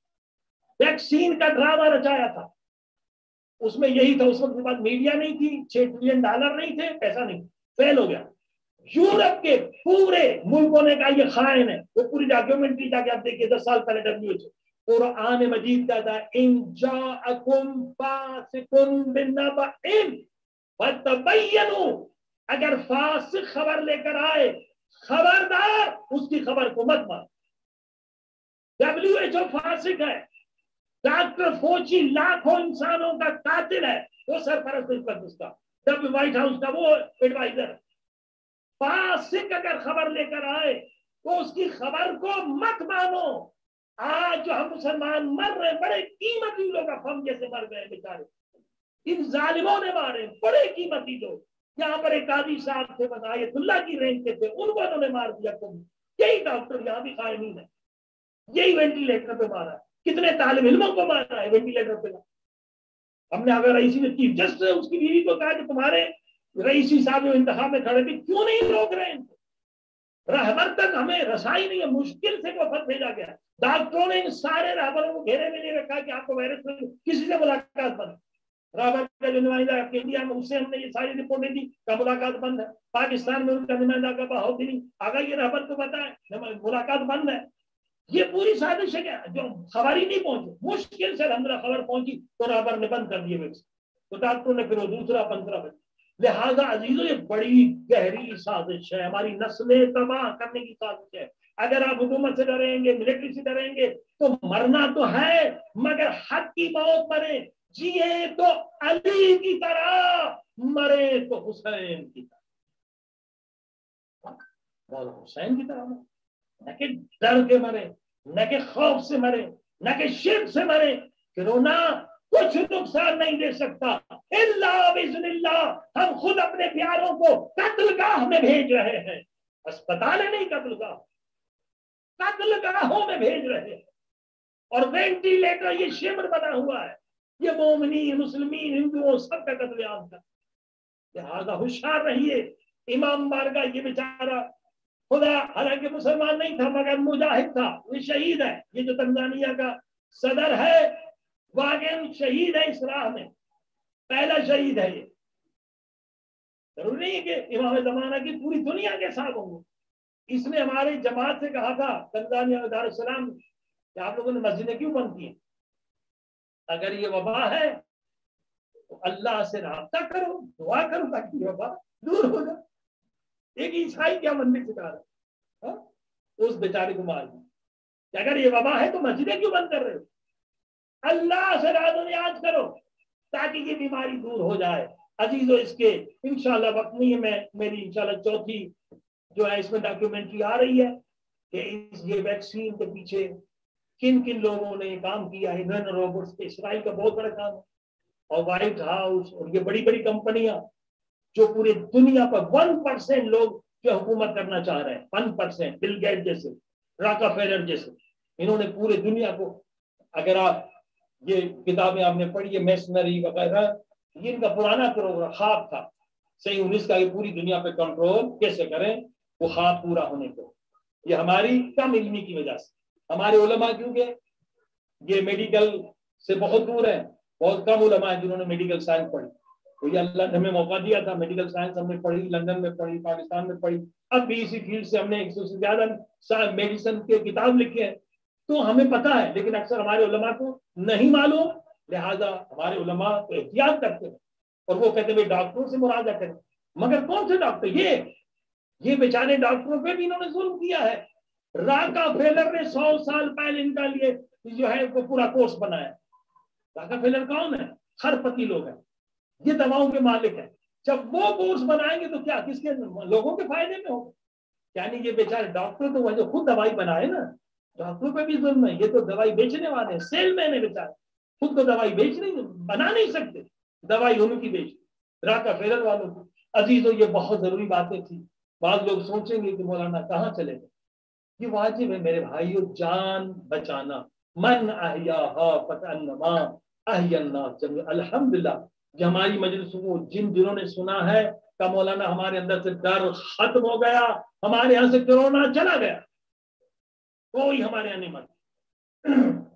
ویکسین کا ڈرامہ رچایا تھا. اس میں یہی تھا، اس وقت کے بعد میڈیا نہیں تھی، $6 ٹریلین نہیں تھے، پیسہ نہیں، فیل ہو گیا. یورپ کے پورے ملکوں نے کہا یہ خائن ہے. وہ پوری ڈاکیومنٹری جا کے آپ دیکھیے 10 سال پہلے WHO قرآن مجید کا تھا، ان جاءکم فاسق بنبأ فتبینوا، اگر فاسق خبر لے کر آئے خبردار اس کی خبر کو مت مان. WHO فاسق ہے. ڈاکٹر فوچی لاکھوں انسانوں کا قاتل ہے، وہ سرپرست اس کا، جب وائٹ ہاؤس کا وہ ایڈوائزر. فاسق اگر خبر لے کر آئے تو اس کی خبر کو مت مانو. آج جو ہم مسلمان مر رہے، بڑے قیمتی لوگ ہم جیسے مر گئے بیچارے، ان ظالموں نے مارے، بڑے قیمتی لوگ. یہاں پر ایک قاضی صاحب تھے آیت اللہ کی رینج کے تھے، ان کو انہوں نے مار دیا. یہی ڈاکٹر یہاں بھی قائمین ہے، یہی وینٹیلیٹر پہ مارا. کتنے طالب علموں کو مارا ہے وینٹیلیٹر پہ. ہم نے اگر رئیسی نے چیف جسٹس اس کی بیوی کو کہا کہ تمہارے رئیسی صاحب جو انتخاب میں کھڑے تھے کیوں نہیں روک رہے ہیں؟ رہبر تک ہمیں رسائی نہیں ہے، مشکل سے وہ خط بھیجا گیا. ڈاکٹروں نے ان سارے رہبروں کو گھیرے میں نہیں رکھا کہ آپ کو وائرس نہیں، کسی سے ملاقات بند. رہبر کا جو نمائندہ ہے انڈیا میں، اس سے ہم نے یہ ساری رپورٹیں دی کہ ملاقات بند ہے. پاکستان میں ان کا نمائندہ کا بہت نہیں آگا، یہ رہبر کو بتائے ملاقات بند ہے. یہ پوری سازش ہے کیا؟ جو خبر ہی نہیں پہنچی، مشکل سے الحمدللہ خبر پہنچی تو رہبر نے بند کر دیے ویکسین. تو ڈاکٹروں نے پھر وہ دوسرا 15 بچ. لہذا عزیزوں یہ بڑی گہری سازش ہے، ہماری نسلیں تباہ کرنے کی سازش ہے. اگر آپ حکومت سے ڈریں گے، ملٹری سے ڈریں گے تو مرنا تو ہے مگر حق کی موت مرے. جیے تو علی کی طرح، مرے تو حسین کی طرح. مولا حسین کی طرح نہ کہ ڈر کے مرے، نہ کہ خوف سے مرے، نہ کہ شرک سے مرے. کرونا کچھ نقصان نہیں دے سکتا الا باذن اللہ. ہم خود اپنے پیاروں کو قتل گاہ میں بھیج رہے ہیں، اسپتال نہیں قتل گاہ. قتل گاہوں میں بھیج رہے ہیں، اور وینٹیلیٹر یہ شمر بنا ہوا ہے، یہ مومنین مسلمین ہندوؤں سب کا قتل عام تھا۔ لہٰذا ہوشیار رہیے، امام بارگاہ یہ بیچارہ خدا حالانکہ مسلمان نہیں تھا مگر مجاہد تھا، یہ شہید ہے، یہ جو تنزانیہ کا صدر ہے واقعی شہید ہے اس راہ میں، پہلا شہید ہے یہ۔ ضروری نہیں ہے کہ امام زمانہ کی پوری دنیا کے ساتھ ہوں گے۔ اس نے ہماری جماعت سے کہا تھا تنزانیہ میں دارالسلام کہ آپ لوگوں نے مسجدیں کیوں بند کی ہیں؟ اگر یہ وبا ہے تو اللہ سے رابطہ کرو، دعا کرو تاکہ یہ وبا دور ہو جائے۔ ایک عیسائی کیا مندر سکھا رہا ہے اس بیچارے کو مار دیا کہ اگر یہ وبا ہے تو مسجدیں کیوں بند کر رہے ہو؟ اللہ سے راز و نیاز کرو تاکہ یہ بیماری دور ہو جائے۔ عزیزو اس کے انشاءاللہ وقت نہیں ہے، میں میری انشاءاللہ چوتھی جو ہے اس میں ڈاکیومنٹری آ رہی ہے کہ یہ ویکسین کے پیچھے کن کن لوگوں نے یہ کام کیا ہے۔ نن روبوٹس کے اسرائیل کا بہت بڑا کام ہے، اور وائٹ ہاؤس اور یہ بڑی بڑی کمپنیاں جو پورے دنیا پر 1% لوگ جو حکومت کرنا چاہ رہے ہیں، 1%، بل گیٹ جیسے، راکا فیلر جیسے، انہوں نے پورے دنیا کو، اگر آپ یہ کتابیں آپ نے پڑھی ہے میسنری وغیرہ، یہ ان کا پرانا پروگرام خواب تھا صحیح 19 کا، یہ پوری دنیا پہ کنٹرول کیسے کریں، وہ خواب پورا ہونے کو۔ یہ ہماری کم علمی کی وجہ سے، ہمارے علماء کیونکہ یہ میڈیکل سے بہت دور ہیں، بہت کم علماء ہیں جنہوں نے میڈیکل سائنس پڑھی، تو یہ اللہ نے ہمیں موقع دیا تھا، میڈیکل سائنس ہم نے پڑھی، لندن میں پڑھی، پاکستان میں پڑھی، اب بھی اسی فیلڈ سے ہم نے 100 سے زیادہ میڈیسن کے کتاب لکھے ہیں، تو ہمیں پتا ہے، لیکن اکثر ہمارے علماء کو نہیں معلوم، لہذا ہمارے علماء کو احتیاط کرتے ہیں اور وہ کہتے ہیں ڈاکٹروں سے مراجعہ کریں، مگر کون سے ڈاکٹر؟ یہ بیچارے ڈاکٹروں پہ بھی انہوں نے ظلم کیا ہے۔ راکا فیلر نے 100 سال پہلے ان کا لیے جو ہے وہ پورا کورس بنایا۔ راکا فیلر کون ہے؟ خرپتی لوگ ہیں، یہ دواؤں کے مالک ہیں، جب وہ کورس بنائیں گے تو کیا کس کے لوگوں کے فائدے میں ہوگا؟ یعنی یہ بیچارے ڈاکٹر تو وہ جو خود دوائی بنائے نا، ڈاکٹروں پہ بھی ظلم ہے، یہ تو دوائی بیچنے والے ہیں، سیل مین ہے بیچارے، خود تو دوائی بیچ نہیں بنا نہیں سکتے، دوائی ان کی بیچ راکا فیلر والوں کی۔ عزیزوں یہ بہت ضروری باتیں تھی۔ بعض لوگ سوچیں گے کہ مولانا کہاں چلے گئے، یہ واجب ہے میرے بھائیو، جان بچانا، من احیاہا فکانما احیا الناس جميعا۔ الحمدللہ جو ہماری مجلس کو جنہوں نے سنا ہے کہ مولانا ہمارے اندر سے ڈر ختم ہو گیا، ہمارے یہاں سے کورونا چلا گیا، کوئی ہمارے یہاں نہیں مر،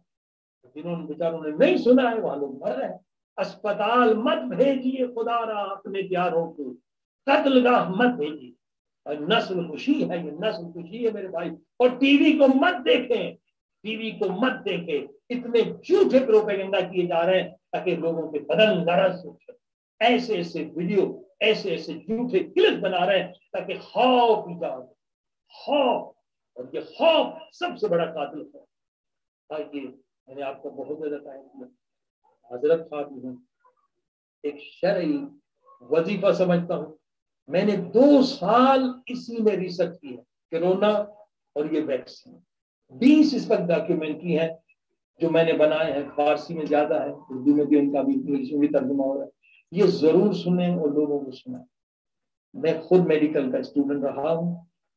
جنہوں نے بیچاروں نے نہیں سنا ہے وہاں لوگ مر رہے ہیں۔ اسپتال مت بھیجیے خدا را اپنے پیاروں کو، قتل گاہ مت بھیجیے، اور نسل خوشی ہے، یہ نسل خوشی ہے میرے بھائی۔ اور ٹی وی کو مت دیکھیں، ٹی وی کو مت دیکھیں، اتنے جھوٹے پروپیگنڈا کیے جا رہے ہیں تاکہ لوگوں کے بدن لرز اٹھے، ایسے ایسے ویڈیو، ایسے ایسے جھوٹے کلپ بنا رہے ہیں تاکہ خوف ایجاد ہو، خوف، اور یہ خوف سب سے بڑا قاتل ہے۔ آئیے میں نے آپ کو بہت زیادہ ٹائم دیا، حضرت خاتون ایک شرعی وظیفہ سمجھتا ہوں، میں نے 2 سال اسی میں ریسرچ کی ہے، کورونا اور یہ ویکسین، 20 اس وقت ڈاکیومنٹری ہے جو میں نے بنائے ہیں، فارسی میں زیادہ ہے، اردو میں بھی ان کا بھی انگلش میں بھی ترجمہ ہو رہا ہے، یہ ضرور سنیں اور لوگوں کو سنائیں۔ میں خود میڈیکل کا اسٹوڈنٹ رہا ہوں،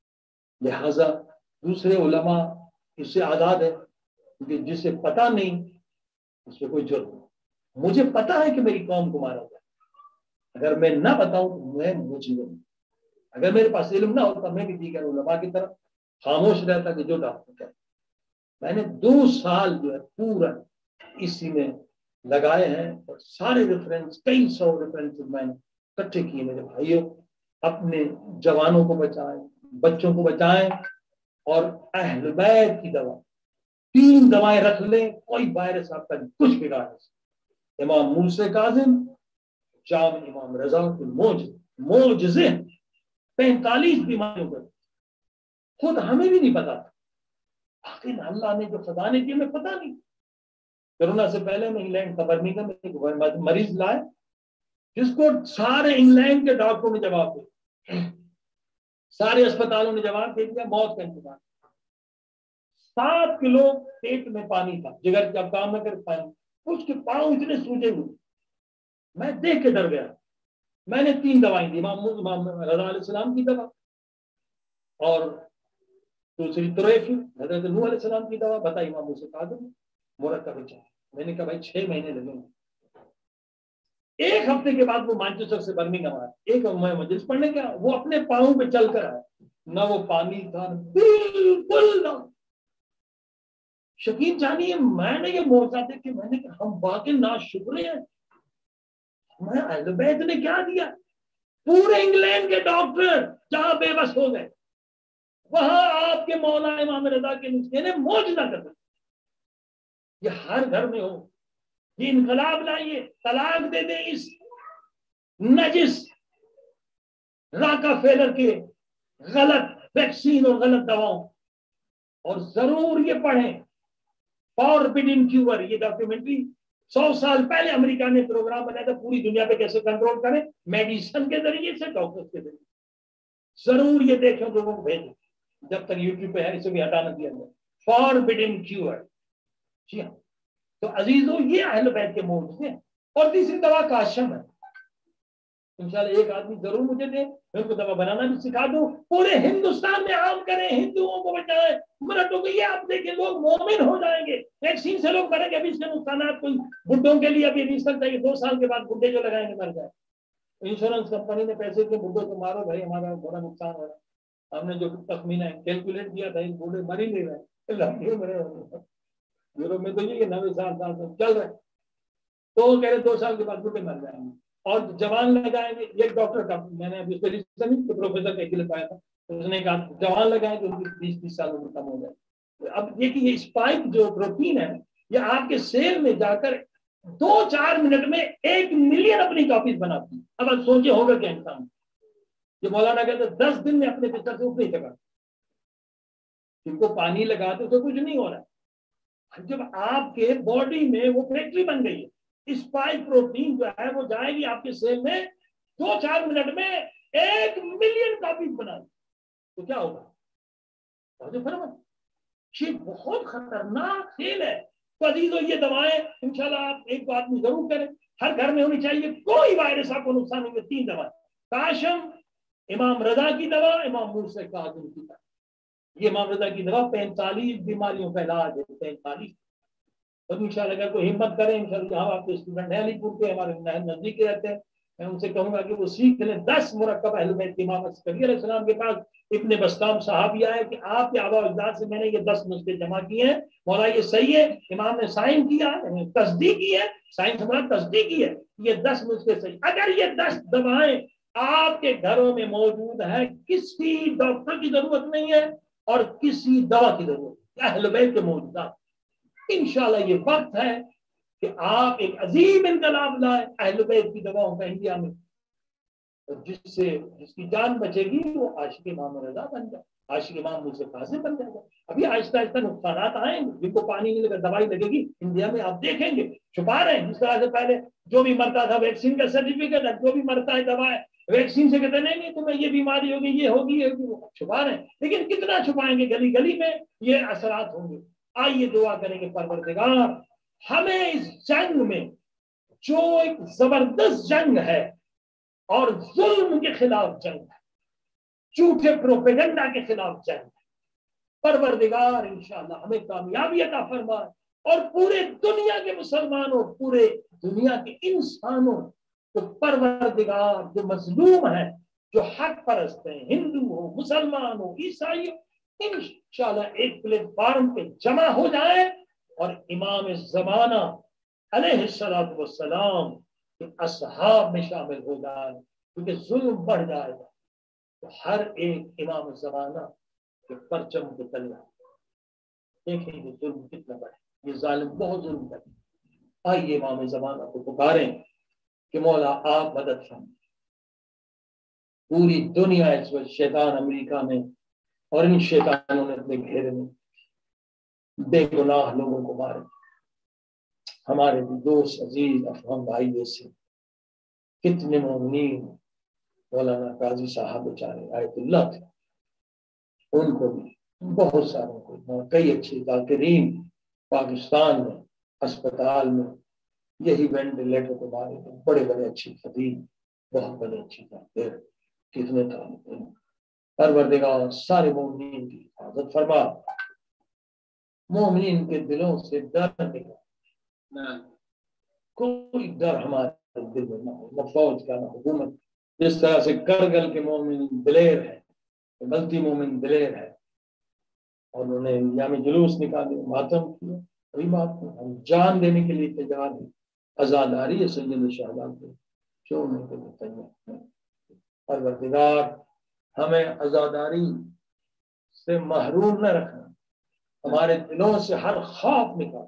لہذا دوسرے علماء اس سے آزاد ہے، کیونکہ جسے پتہ نہیں اس پہ کوئی جرم نہیں۔ مجھے پتا ہے کہ میری قوم کو مارا جائے، اگر میں نہ بتاؤں تو میں مجرم ہوں، اگر میرے پاس علم نہ ہوتا میں بھی دیگر علماء کی طرف خاموش رہتا کہ جو ڈاکٹر کہتے۔ میں نے 2 سال جو ہے پورا اسی میں لگائے ہیں، اور سارے ریفرنس، کئی 100 ریفرنس میں نے اکٹھے کیے۔ میرے بھائیوں، اپنے جوانوں کو بچائیں، بچوں کو بچائیں، اور اہل بیت کی دوا 3 دوائیں رکھ لیں، کوئی وائرس آپ کا کچھ بگاڑ نہیں سکتا۔ امام موسیٰ کاظم، جام امام رضا کے معجزے 45 بیماریوں پر، خود ہمیں بھی نہیں پتا تھا، لیکن اللہ نے جو خزانے دیے ہمیں پتا نہیں۔ کورونا سے پہلے میں انگلینڈ کا برمنگھم میں ایک مریض لائے جس کو سارے انگلینڈ کے ڈاکٹروں نے جواب دیا، سارے اسپتالوں نے جواب دے دیا، موت کا انتظار۔ 7 کلو پیٹ میں پانی تھا، جگر جب کام نہ کر پانی، اس کے پاؤں اتنے سوجے ہوئے، میں دیکھ کے ڈر گیا۔ میں نے 3 دوائیں دی، امام رضا علیہ السلام کی دوا، اور दूसरी तुरैफी, हजरत नूह अलैहि सलाम की दवा, बताई इमाम मूसा काज़िम मुरक्कब चाहिए। मैंने कहा भाई 6 महीने लगेंगे। एक हफ्ते के बाद वो मैनचेस्टर से बर्मिंघम आया, एक मजलिस पढ़ने गया, वो अपने पाँव पे चल कर आया, ना वो पानी था बिल्कुल ना। शकीन जानिए मैंने ये मोजा देख के मैंने कहा हम वाकई ना शुक्र हैं, मैं अहले बैत ने क्या दिया। पूरे इंग्लैंड के डॉक्टर जहां बेबस हो गए, वहां आपके मौला इमाम रजा के नुस्खे ने मौजूदा कर दिया। ये हर घर में हो, ये इनकलाब लाइए, तलाक दे दे इस नजिस राका फेलर के गलत वैक्सीन और गलत दवाओं, और जरूर ये पढ़ें फॉरबिडन क्यूर, ये डॉक्यूमेंट्री 100 साल पहले अमेरिका ने प्रोग्राम बनाया था पूरी दुनिया पे कैसे कंट्रोल करें मेडिसिन के जरिए से, डॉक्टर्स के जरिए। जरूर ये देखें, लोगों को भेजें, जब तक यूट्यूब पे है इसे भी हटाना दिया जाए, फॉरबिडन क्यूर। जी हाँ, तो अजीजों ये अहले बैत के मोज़े हैं। और तीसरी दवा काशम है, इंशाल्लाह एक आदमी जरूर मुझे दे, मैं उनको दवा बनाना भी सिखा दूं, पूरे हिंदुस्तान में आम करें, हिंदुओं को बचाएं, मराठों को। ये आप देखिए लोग मोमिन हो जाएंगे, वैक्सीन से लोग मरेंगे। अभी इसके नुकसान कोई बुड्ढों के लिए अभी रिसर्च चाहिए, 2 साल के बाद बुड्ढे जो लगाएंगे मर जाए। इंश्योरेंस कंपनी ने पैसे के बुड्ढों को मारो भाई, हमारा बड़ा नुकसान हो रहा है। हमने जो तखमीना कैलकुलेट किया था, बूढ़े मर ही नहीं रहे। यूरोप में तो ये 90 साल चल रहे, तो कह रहे 2 साल के बाद बुढ़े मर जाएंगे और जवान लगाएंगे। एक डॉक्टर का मैंने अभी तो प्रोफेसर का खिल पाया था, उसने कहा जवान लगाएंगे उनकी 20-30 साल उम्र कम हो जाए। अब देखिए ये स्पाइक जो प्रोटीन है, ये आपके सेल में जाकर 2-4 मिनट में 1 मिलियन अपनी कॉपीज बनाती है। अब आप सोचिए होगा क्या इंसान। ये मौलाना कहते 10 दिन में अपने बिस्तर से उठ नहीं सका, जिनको पानी लगाते तो कुछ नहीं हो रहा है। जब आपके बॉडी में वो फैक्ट्री बन गई है, स्पाइक प्रोटीन जो है वो जाएगी आपके सेल में, 2-4 मिनट में 1 मिलियन कॉपीज बना, तो क्या होगा। ये बहुत खतरनाक खेल है। तो अजीजों ये दवाएं इंशाल्लाह आप एक बात में जरूर करें, हर घर में होनी चाहिए, कोई वायरस आपको नुकसान नहीं। 3 दवा, काशम, इमाम रजा की दवा, इमाम मूसा काज़िम की दवा। ये इमाम रजा की दवा 45 बीमारियों का इलाज है, 45। और इंशाल्लाह अगर कोई हिम्मत करें, इंशाल्लाह यहाँ आपके स्टूडेंट हैं अलीपुर के, हमारे नजदीक रहते हैं, मैं उनसे कहूंगा कि वो सीख लें 10 मुरक्कब अहले बैत की इमामत। कबीर अलैहिस्सलाम के पास इब्ने बस्ताम साहब आया है कि आपके आबा अजदाद से मैंने ये 10 नुस्खे जमा किए हैं, मौला ये सही है। इमाम ने साइन किया, तस्दीक की है, साइन हमारा तस्दीक की है, ये 10 नुस्खे सही। अगर ये 10 दवाएं आपके घरों में मौजूद है, किसी डॉक्टर की जरूरत नहीं है और किसी दवा की जरूरत, अहले बैत के मौजूदा। इंशाल्लाह ये वक्त है कि आप एक अजीम इनकलाब लाए अहले बैत की दवाओं का इंडिया में, और जिससे जिसकी जान बचेगी वो आशिक इमाम रजा बन जाए, आशिक इमाम मूसा काज़िम बन जाएगा। अभी आहिस्ता आहिस्ता नुकसानात आएंगे, जिनको पानी नहीं लगा दवाई लगेगी इंडिया में, आप देखेंगे छुपा रहे हैं। जिस तरह से पहले जो भी मरता था वैक्सीन का सर्टिफिकेट है, जो भी मरता है दवा है वैक्सीन से, कहते नहीं तुम्हें ये बीमारी होगी, ये होगी, ये होगी, वो छुपा रहे हैं। लेकिन कितना छुपाएंगे, गली गली में ये असरात होंगे। आइए दुआ करेंगे परवरदिगार हमें इस जंग में, जो एक जबरदस्त जंग है और जुल्म के खिलाफ जंग है, झूठे प्रोपेगेंडा के खिलाफ जंग है, परवरदिगार इंशाअल्लाह हमें कामयाबी अता फरमाए और पूरे दुनिया के मुसलमानों, पूरे दुनिया के इंसानों को परवरदिगार जो मजलूम है, जो हक परस्त है, हिंदू हो, मुसलमान हो, ईसाई हो, इंशाअल्लाह एक प्लेटफार्म पे जमा हो जाए और इमाम ज़माना अलैहिस्सलातु वस्सलाम के असहाब में शामिल हो जाए। क्योंकि जुल्म बढ़ जाएगा तो हर एक इमाम ज़माना के परचम के तले देखेंगे जुल्म कितना बढ़े, ये जालिम बहुत जुल्म करे। आइए इमाम ज़माना को पुकारें कि मौला आप मदद फरमाएं। पूरी दुनिया इस वक्त शैतान अमेरिका में और इन शैतानों ने अपने घेरे में बेगुनाह लोगों को मारे। हमारे भी दोस्त अजीज अफगान भाई जैसे कितने मोमिनीन, मौलाना काजी साहब बेचारे आयतुल्लाह थे, उनको भी बहुत सारों को, कई अच्छे जाकिरीन पाकिस्तान में अस्पताल में यही वेंटिलेटर को मारे, बड़े बड़े अच्छे खतीब, बहुत बड़े अच्छे जाकिर, कितने तालिब परवरदिगार सारे मोमिनीन की हिफाजत फरमा, मोमिनीन के दिलों से डर निकाल, कोई डर हमारे दिल में ना हो, न फौज का न हुकूमत। जिस तरह से करगिल के मोमिन दिलेर है, गलती मोमिन दिलेर है और उन्हें यामी जुलूस निकाले, मातम किया, वही बात है, हम जान देने के लिए तैयार हैं। आजादारी है सैयद शहदा को, क्यों नहीं करना चाहिए। परवरदिगार हमें आजादारी से महरूम न रखना, हमारे दिलों से हर खौफ निकाल,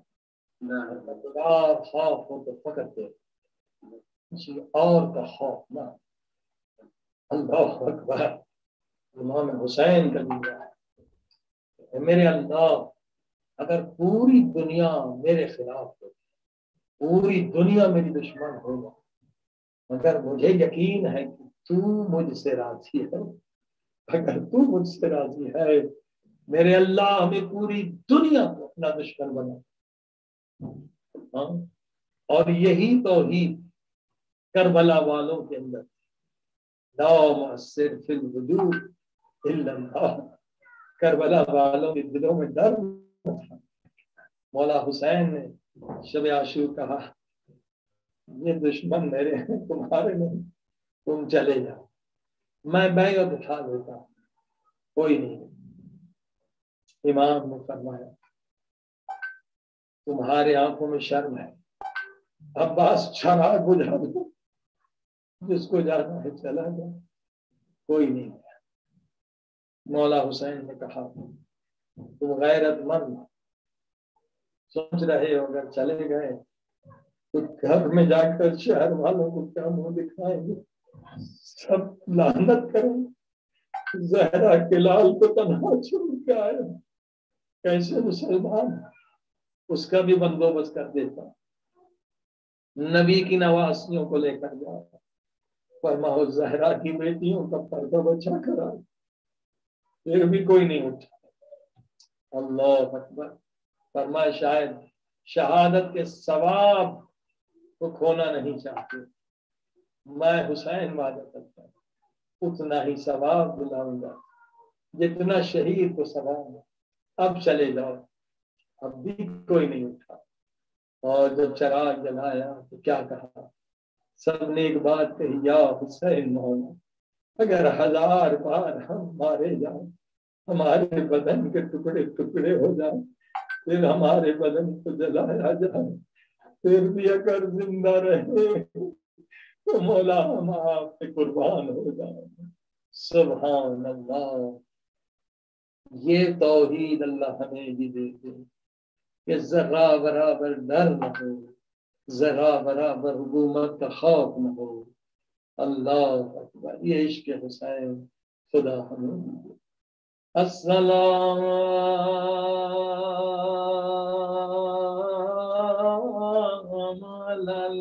खौफ हो तो फकत दे, किसी और का खौफ ना। अल्लाह अकबर। इमाम हुसैन का लिया है, मेरे अल्लाह, अगर पूरी दुनिया मेरे खिलाफ हो, पूरी दुनिया मेरी दुश्मन होगा, मगर मुझे यकीन है कि तू मुझसे राजी है। अगर तू मुझसे राजी है, मेरे अल्लाह हमें पूरी दुनिया को अपना दुश्मन बना। हाँ? और यही तौहीद करबला वालों के अंदर, ला मुअस्सिर फिल वजूद इल्ला अल्लाह, करबला वालों के दिलों में डर था। मौला हुसैन ने शब आशूर कहा, ये दुश्मन मेरे हैं, तुम्हारे नहीं, तुम चले जाओ, मैं बैयत उठा लेता हूं, कोई नहीं। इमाम ने फरमाया, तुम्हारे आंखों में शर्म है, अब्बास चराग बुझा दो, जिसको जाना है चला जाए, कोई नहीं। मौला हुसैन ने कहा, तुम गैरतमंद सोच रहे हो अगर चले गए तो घर में जाकर शहर वालों को क्या मुंह दिखाएंगे, सब लानत करेंगे, जहरा के लाल को तन्हा छोड़ के आए, कैसे मुसलमान, उसका भी बंदोबस्त कर देता, नबी की नवासियों को लेकर जाओ, फरमाओ जहरा की बेटियों का पर्दा बचा करा, फिर भी कोई नहीं उठा। अल्लाह अकबर। फरमाया शायद शहादत के सवाब को खोना नहीं चाहते, मैं हुसैन वादा करता हूं उतना ही सवाब दिलाऊंगा जितना शहीद को सवाब। अब चले जाओ, अब भी कोई नहीं उठा। और जब चराग जलाया तो क्या कहा, सबने एक बात कही, या हुसैन मौला, अगर 1000 बार हम मारे जाए, हमारे बदन के टुकड़े टुकड़े हो जाए, फिर हमारे बदन को जलाया जाए, फिर भी अगर जिंदा रहे तो मौला हम आप पे कुर्बान हो जाए। सुभान अल्लाह। ये तौहीद अल्लाह हमें भी दे दे कि जरा बराबर डर न हो, जरा बराबर हुकूमत का खौफ न हो। अल्लाह अकबर। ये इश्क हुसैन खुदा हमें भी दे। अस्सलाम अलल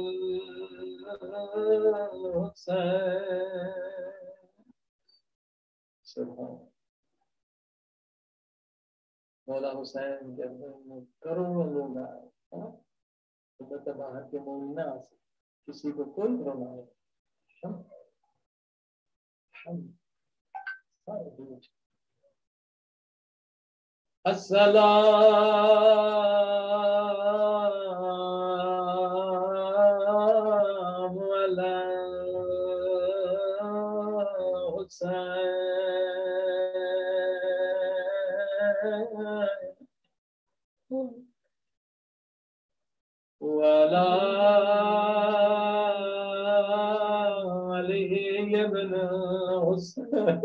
हुसैन। सुभान। मौला हुसैन के अंदर में करोड़ों लोग आए, तो बाहर के मोमिना से किसी को कोई रोना हम अस्सलामु अला हुसैन वला अली इब्न हुसैन।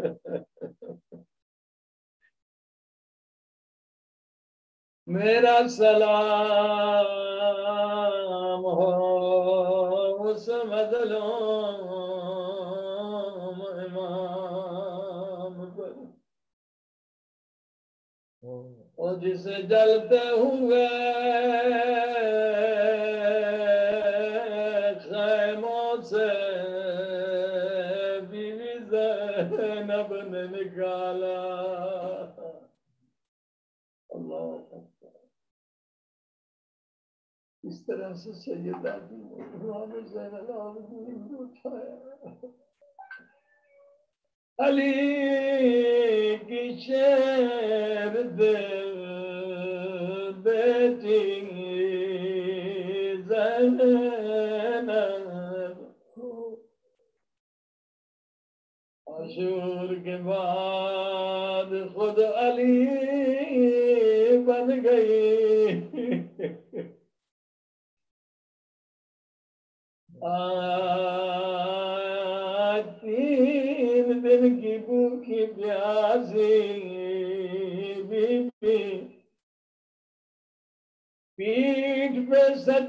मेरा सलाम हो उस मज़लूम इमाम पर, और जिसे जलते हुए खैमों से बीवी ज़ैनब ने निकाला। अल्लाह, इस तरह से सैयदा ने इमाम ज़ैनुल आबिदीन को उठाया। علی کی شیر دل بیٹی زینب عاشور کے بعد خود علی بن گئی تین دن کی بھوکی پیاسی بی بی پیٹھ پہ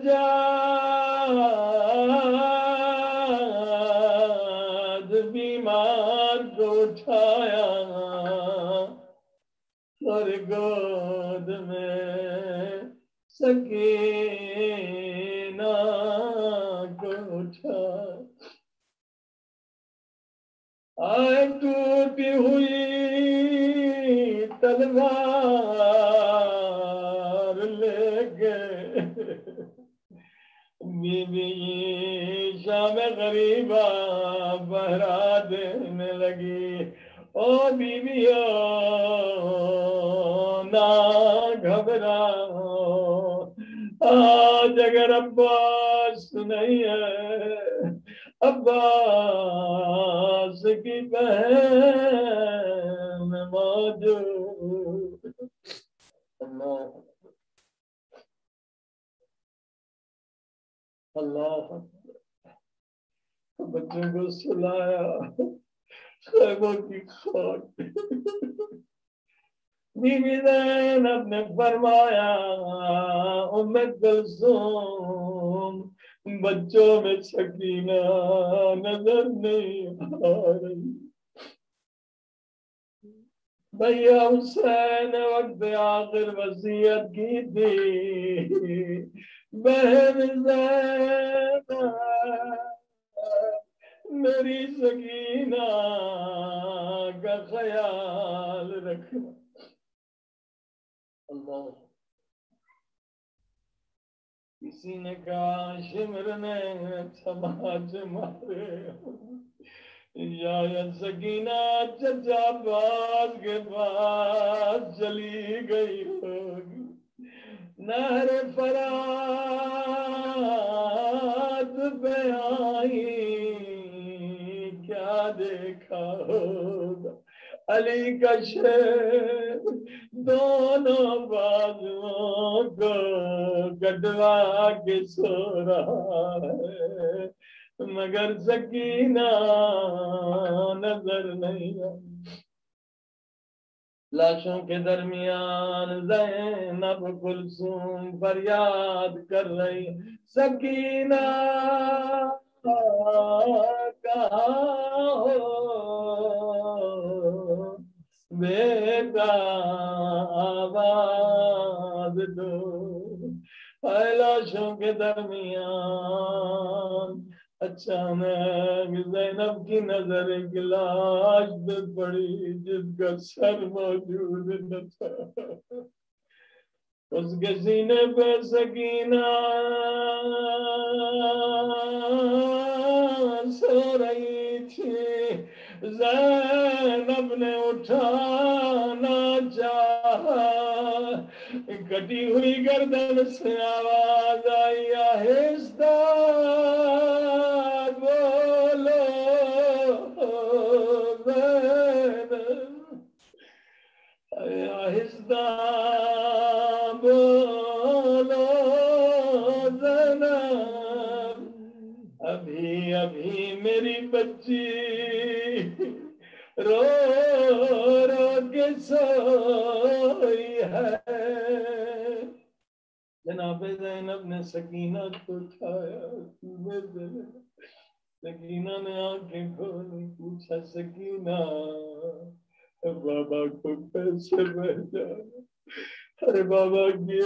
سجاد بیمار کو اٹھایا اور گود میں سکینہ کو اٹھایا آئے ٹوٹی ہوئی تلوار لے گئے بی بی شام غریبہ بہرا دینے لگی او بی بی نہ گھبراؤ آج اگر عباس نہیں ہے عباس کی بہن موجود اللہ بچوں کو سلایا خیموں کی خاک بی بی زینب نے فرمایا ام کلثوم بچوں میں سکینہ نظر نہیں آ رہی بھیا حسین وقت آخر وصیت کی تھی بہن زینب میری سکینہ کا خیال رکھنا اللہ کسی نے کہا شمر نے سماج مارے یا سکینہ چچا عباس کے پاس چلی گئی ہوگی نہر فرات پہ آئی کیا دیکھا ہوگا علی کا شیر دونوں بازوؤں کو کٹوا کے سو رہا ہے مگر سکینہ نظر نہیں آئی لاشوں کے درمیان زینب کلثوم فریاد کر رہی سکینہ کہاں ہو بیٹا آواز دو لاشوں کے درمیان اچانک زینب کی نظر ایک لاش پہ پڑی جس کا سر موجود نہ تھا اس کے سینے پہ سکینہ سو رہی تھی زینب نے اٹھانا چاہا کٹی ہوئی گردن سے آواز آئی آہستہ بولو زینب آہستہ بولو زینب ابھی ابھی میری بچی رو رو کے سوئی ہے جناب زینب نے سکینہ کو اٹھایا سکینہ نے آنکھیں کھولی پوچھا سکینہ بابا کو کیسے بھیجا ارے بابا کے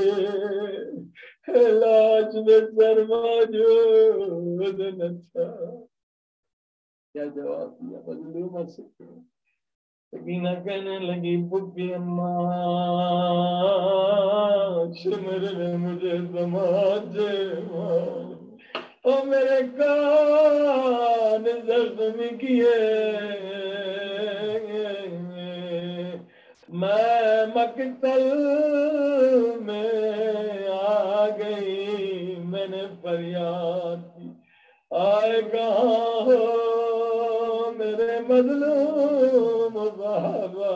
علاج میں سر موجود نہ تھا کیا جواب دیا مظلومہ سکینہ کہنے لگی پھپھی اماں شمر نے مجھے سماجے میرے کان زخمی کیے मैं मकतल में आ गई, मैंने फरियाद की, आए कहाँ हो मेरे मजलूम बाबा,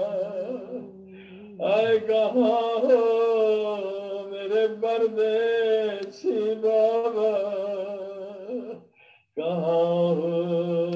आए कहाँ हो मेरे परदेसी बाबा, कहाँ हो।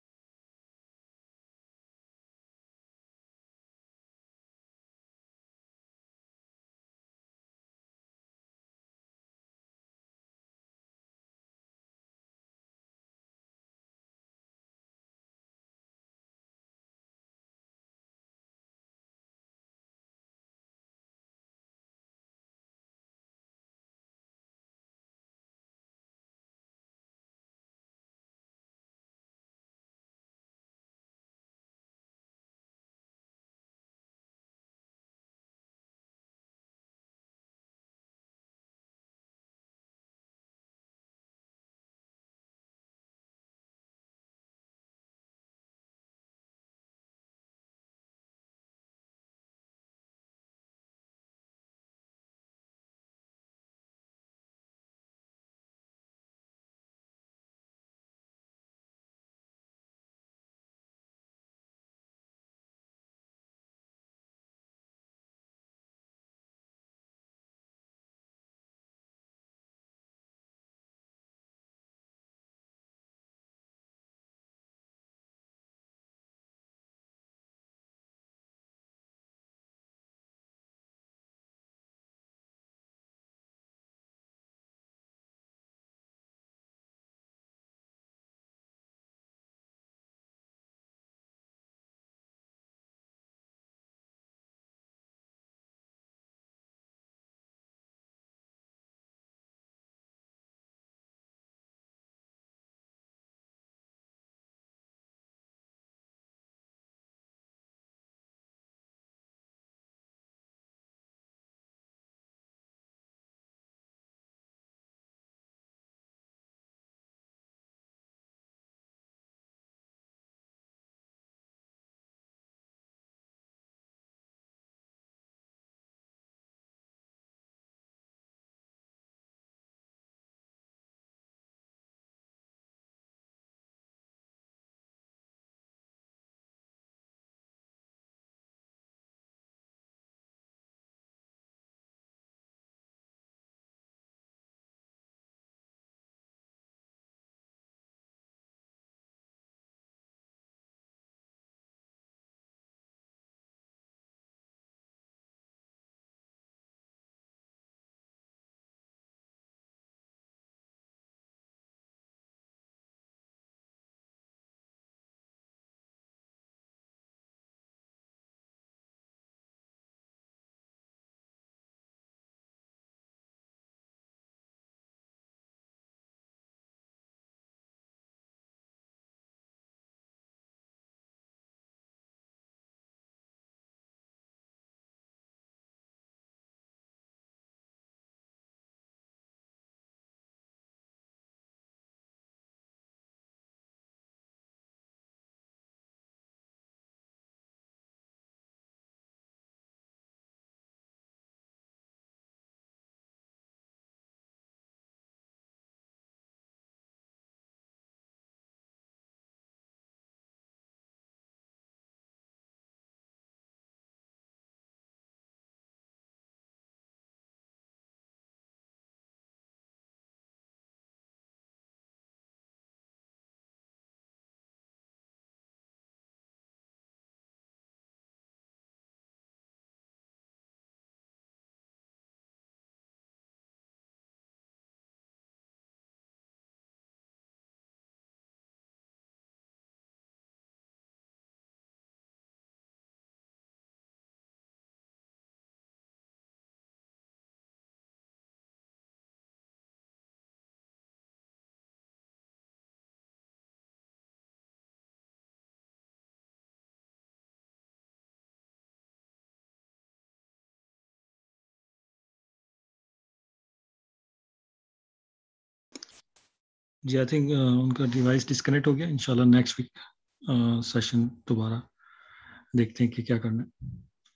जी आई थिंक उनका डिवाइस डिस्कनेक्ट हो गया. इंशाल्लाह नेक्स्ट वीक सेशन दोबारा देखते हैं कि क्या करना है.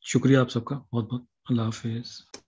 شکریہ آپ سب کا بہت بہت. اللہ حافظ.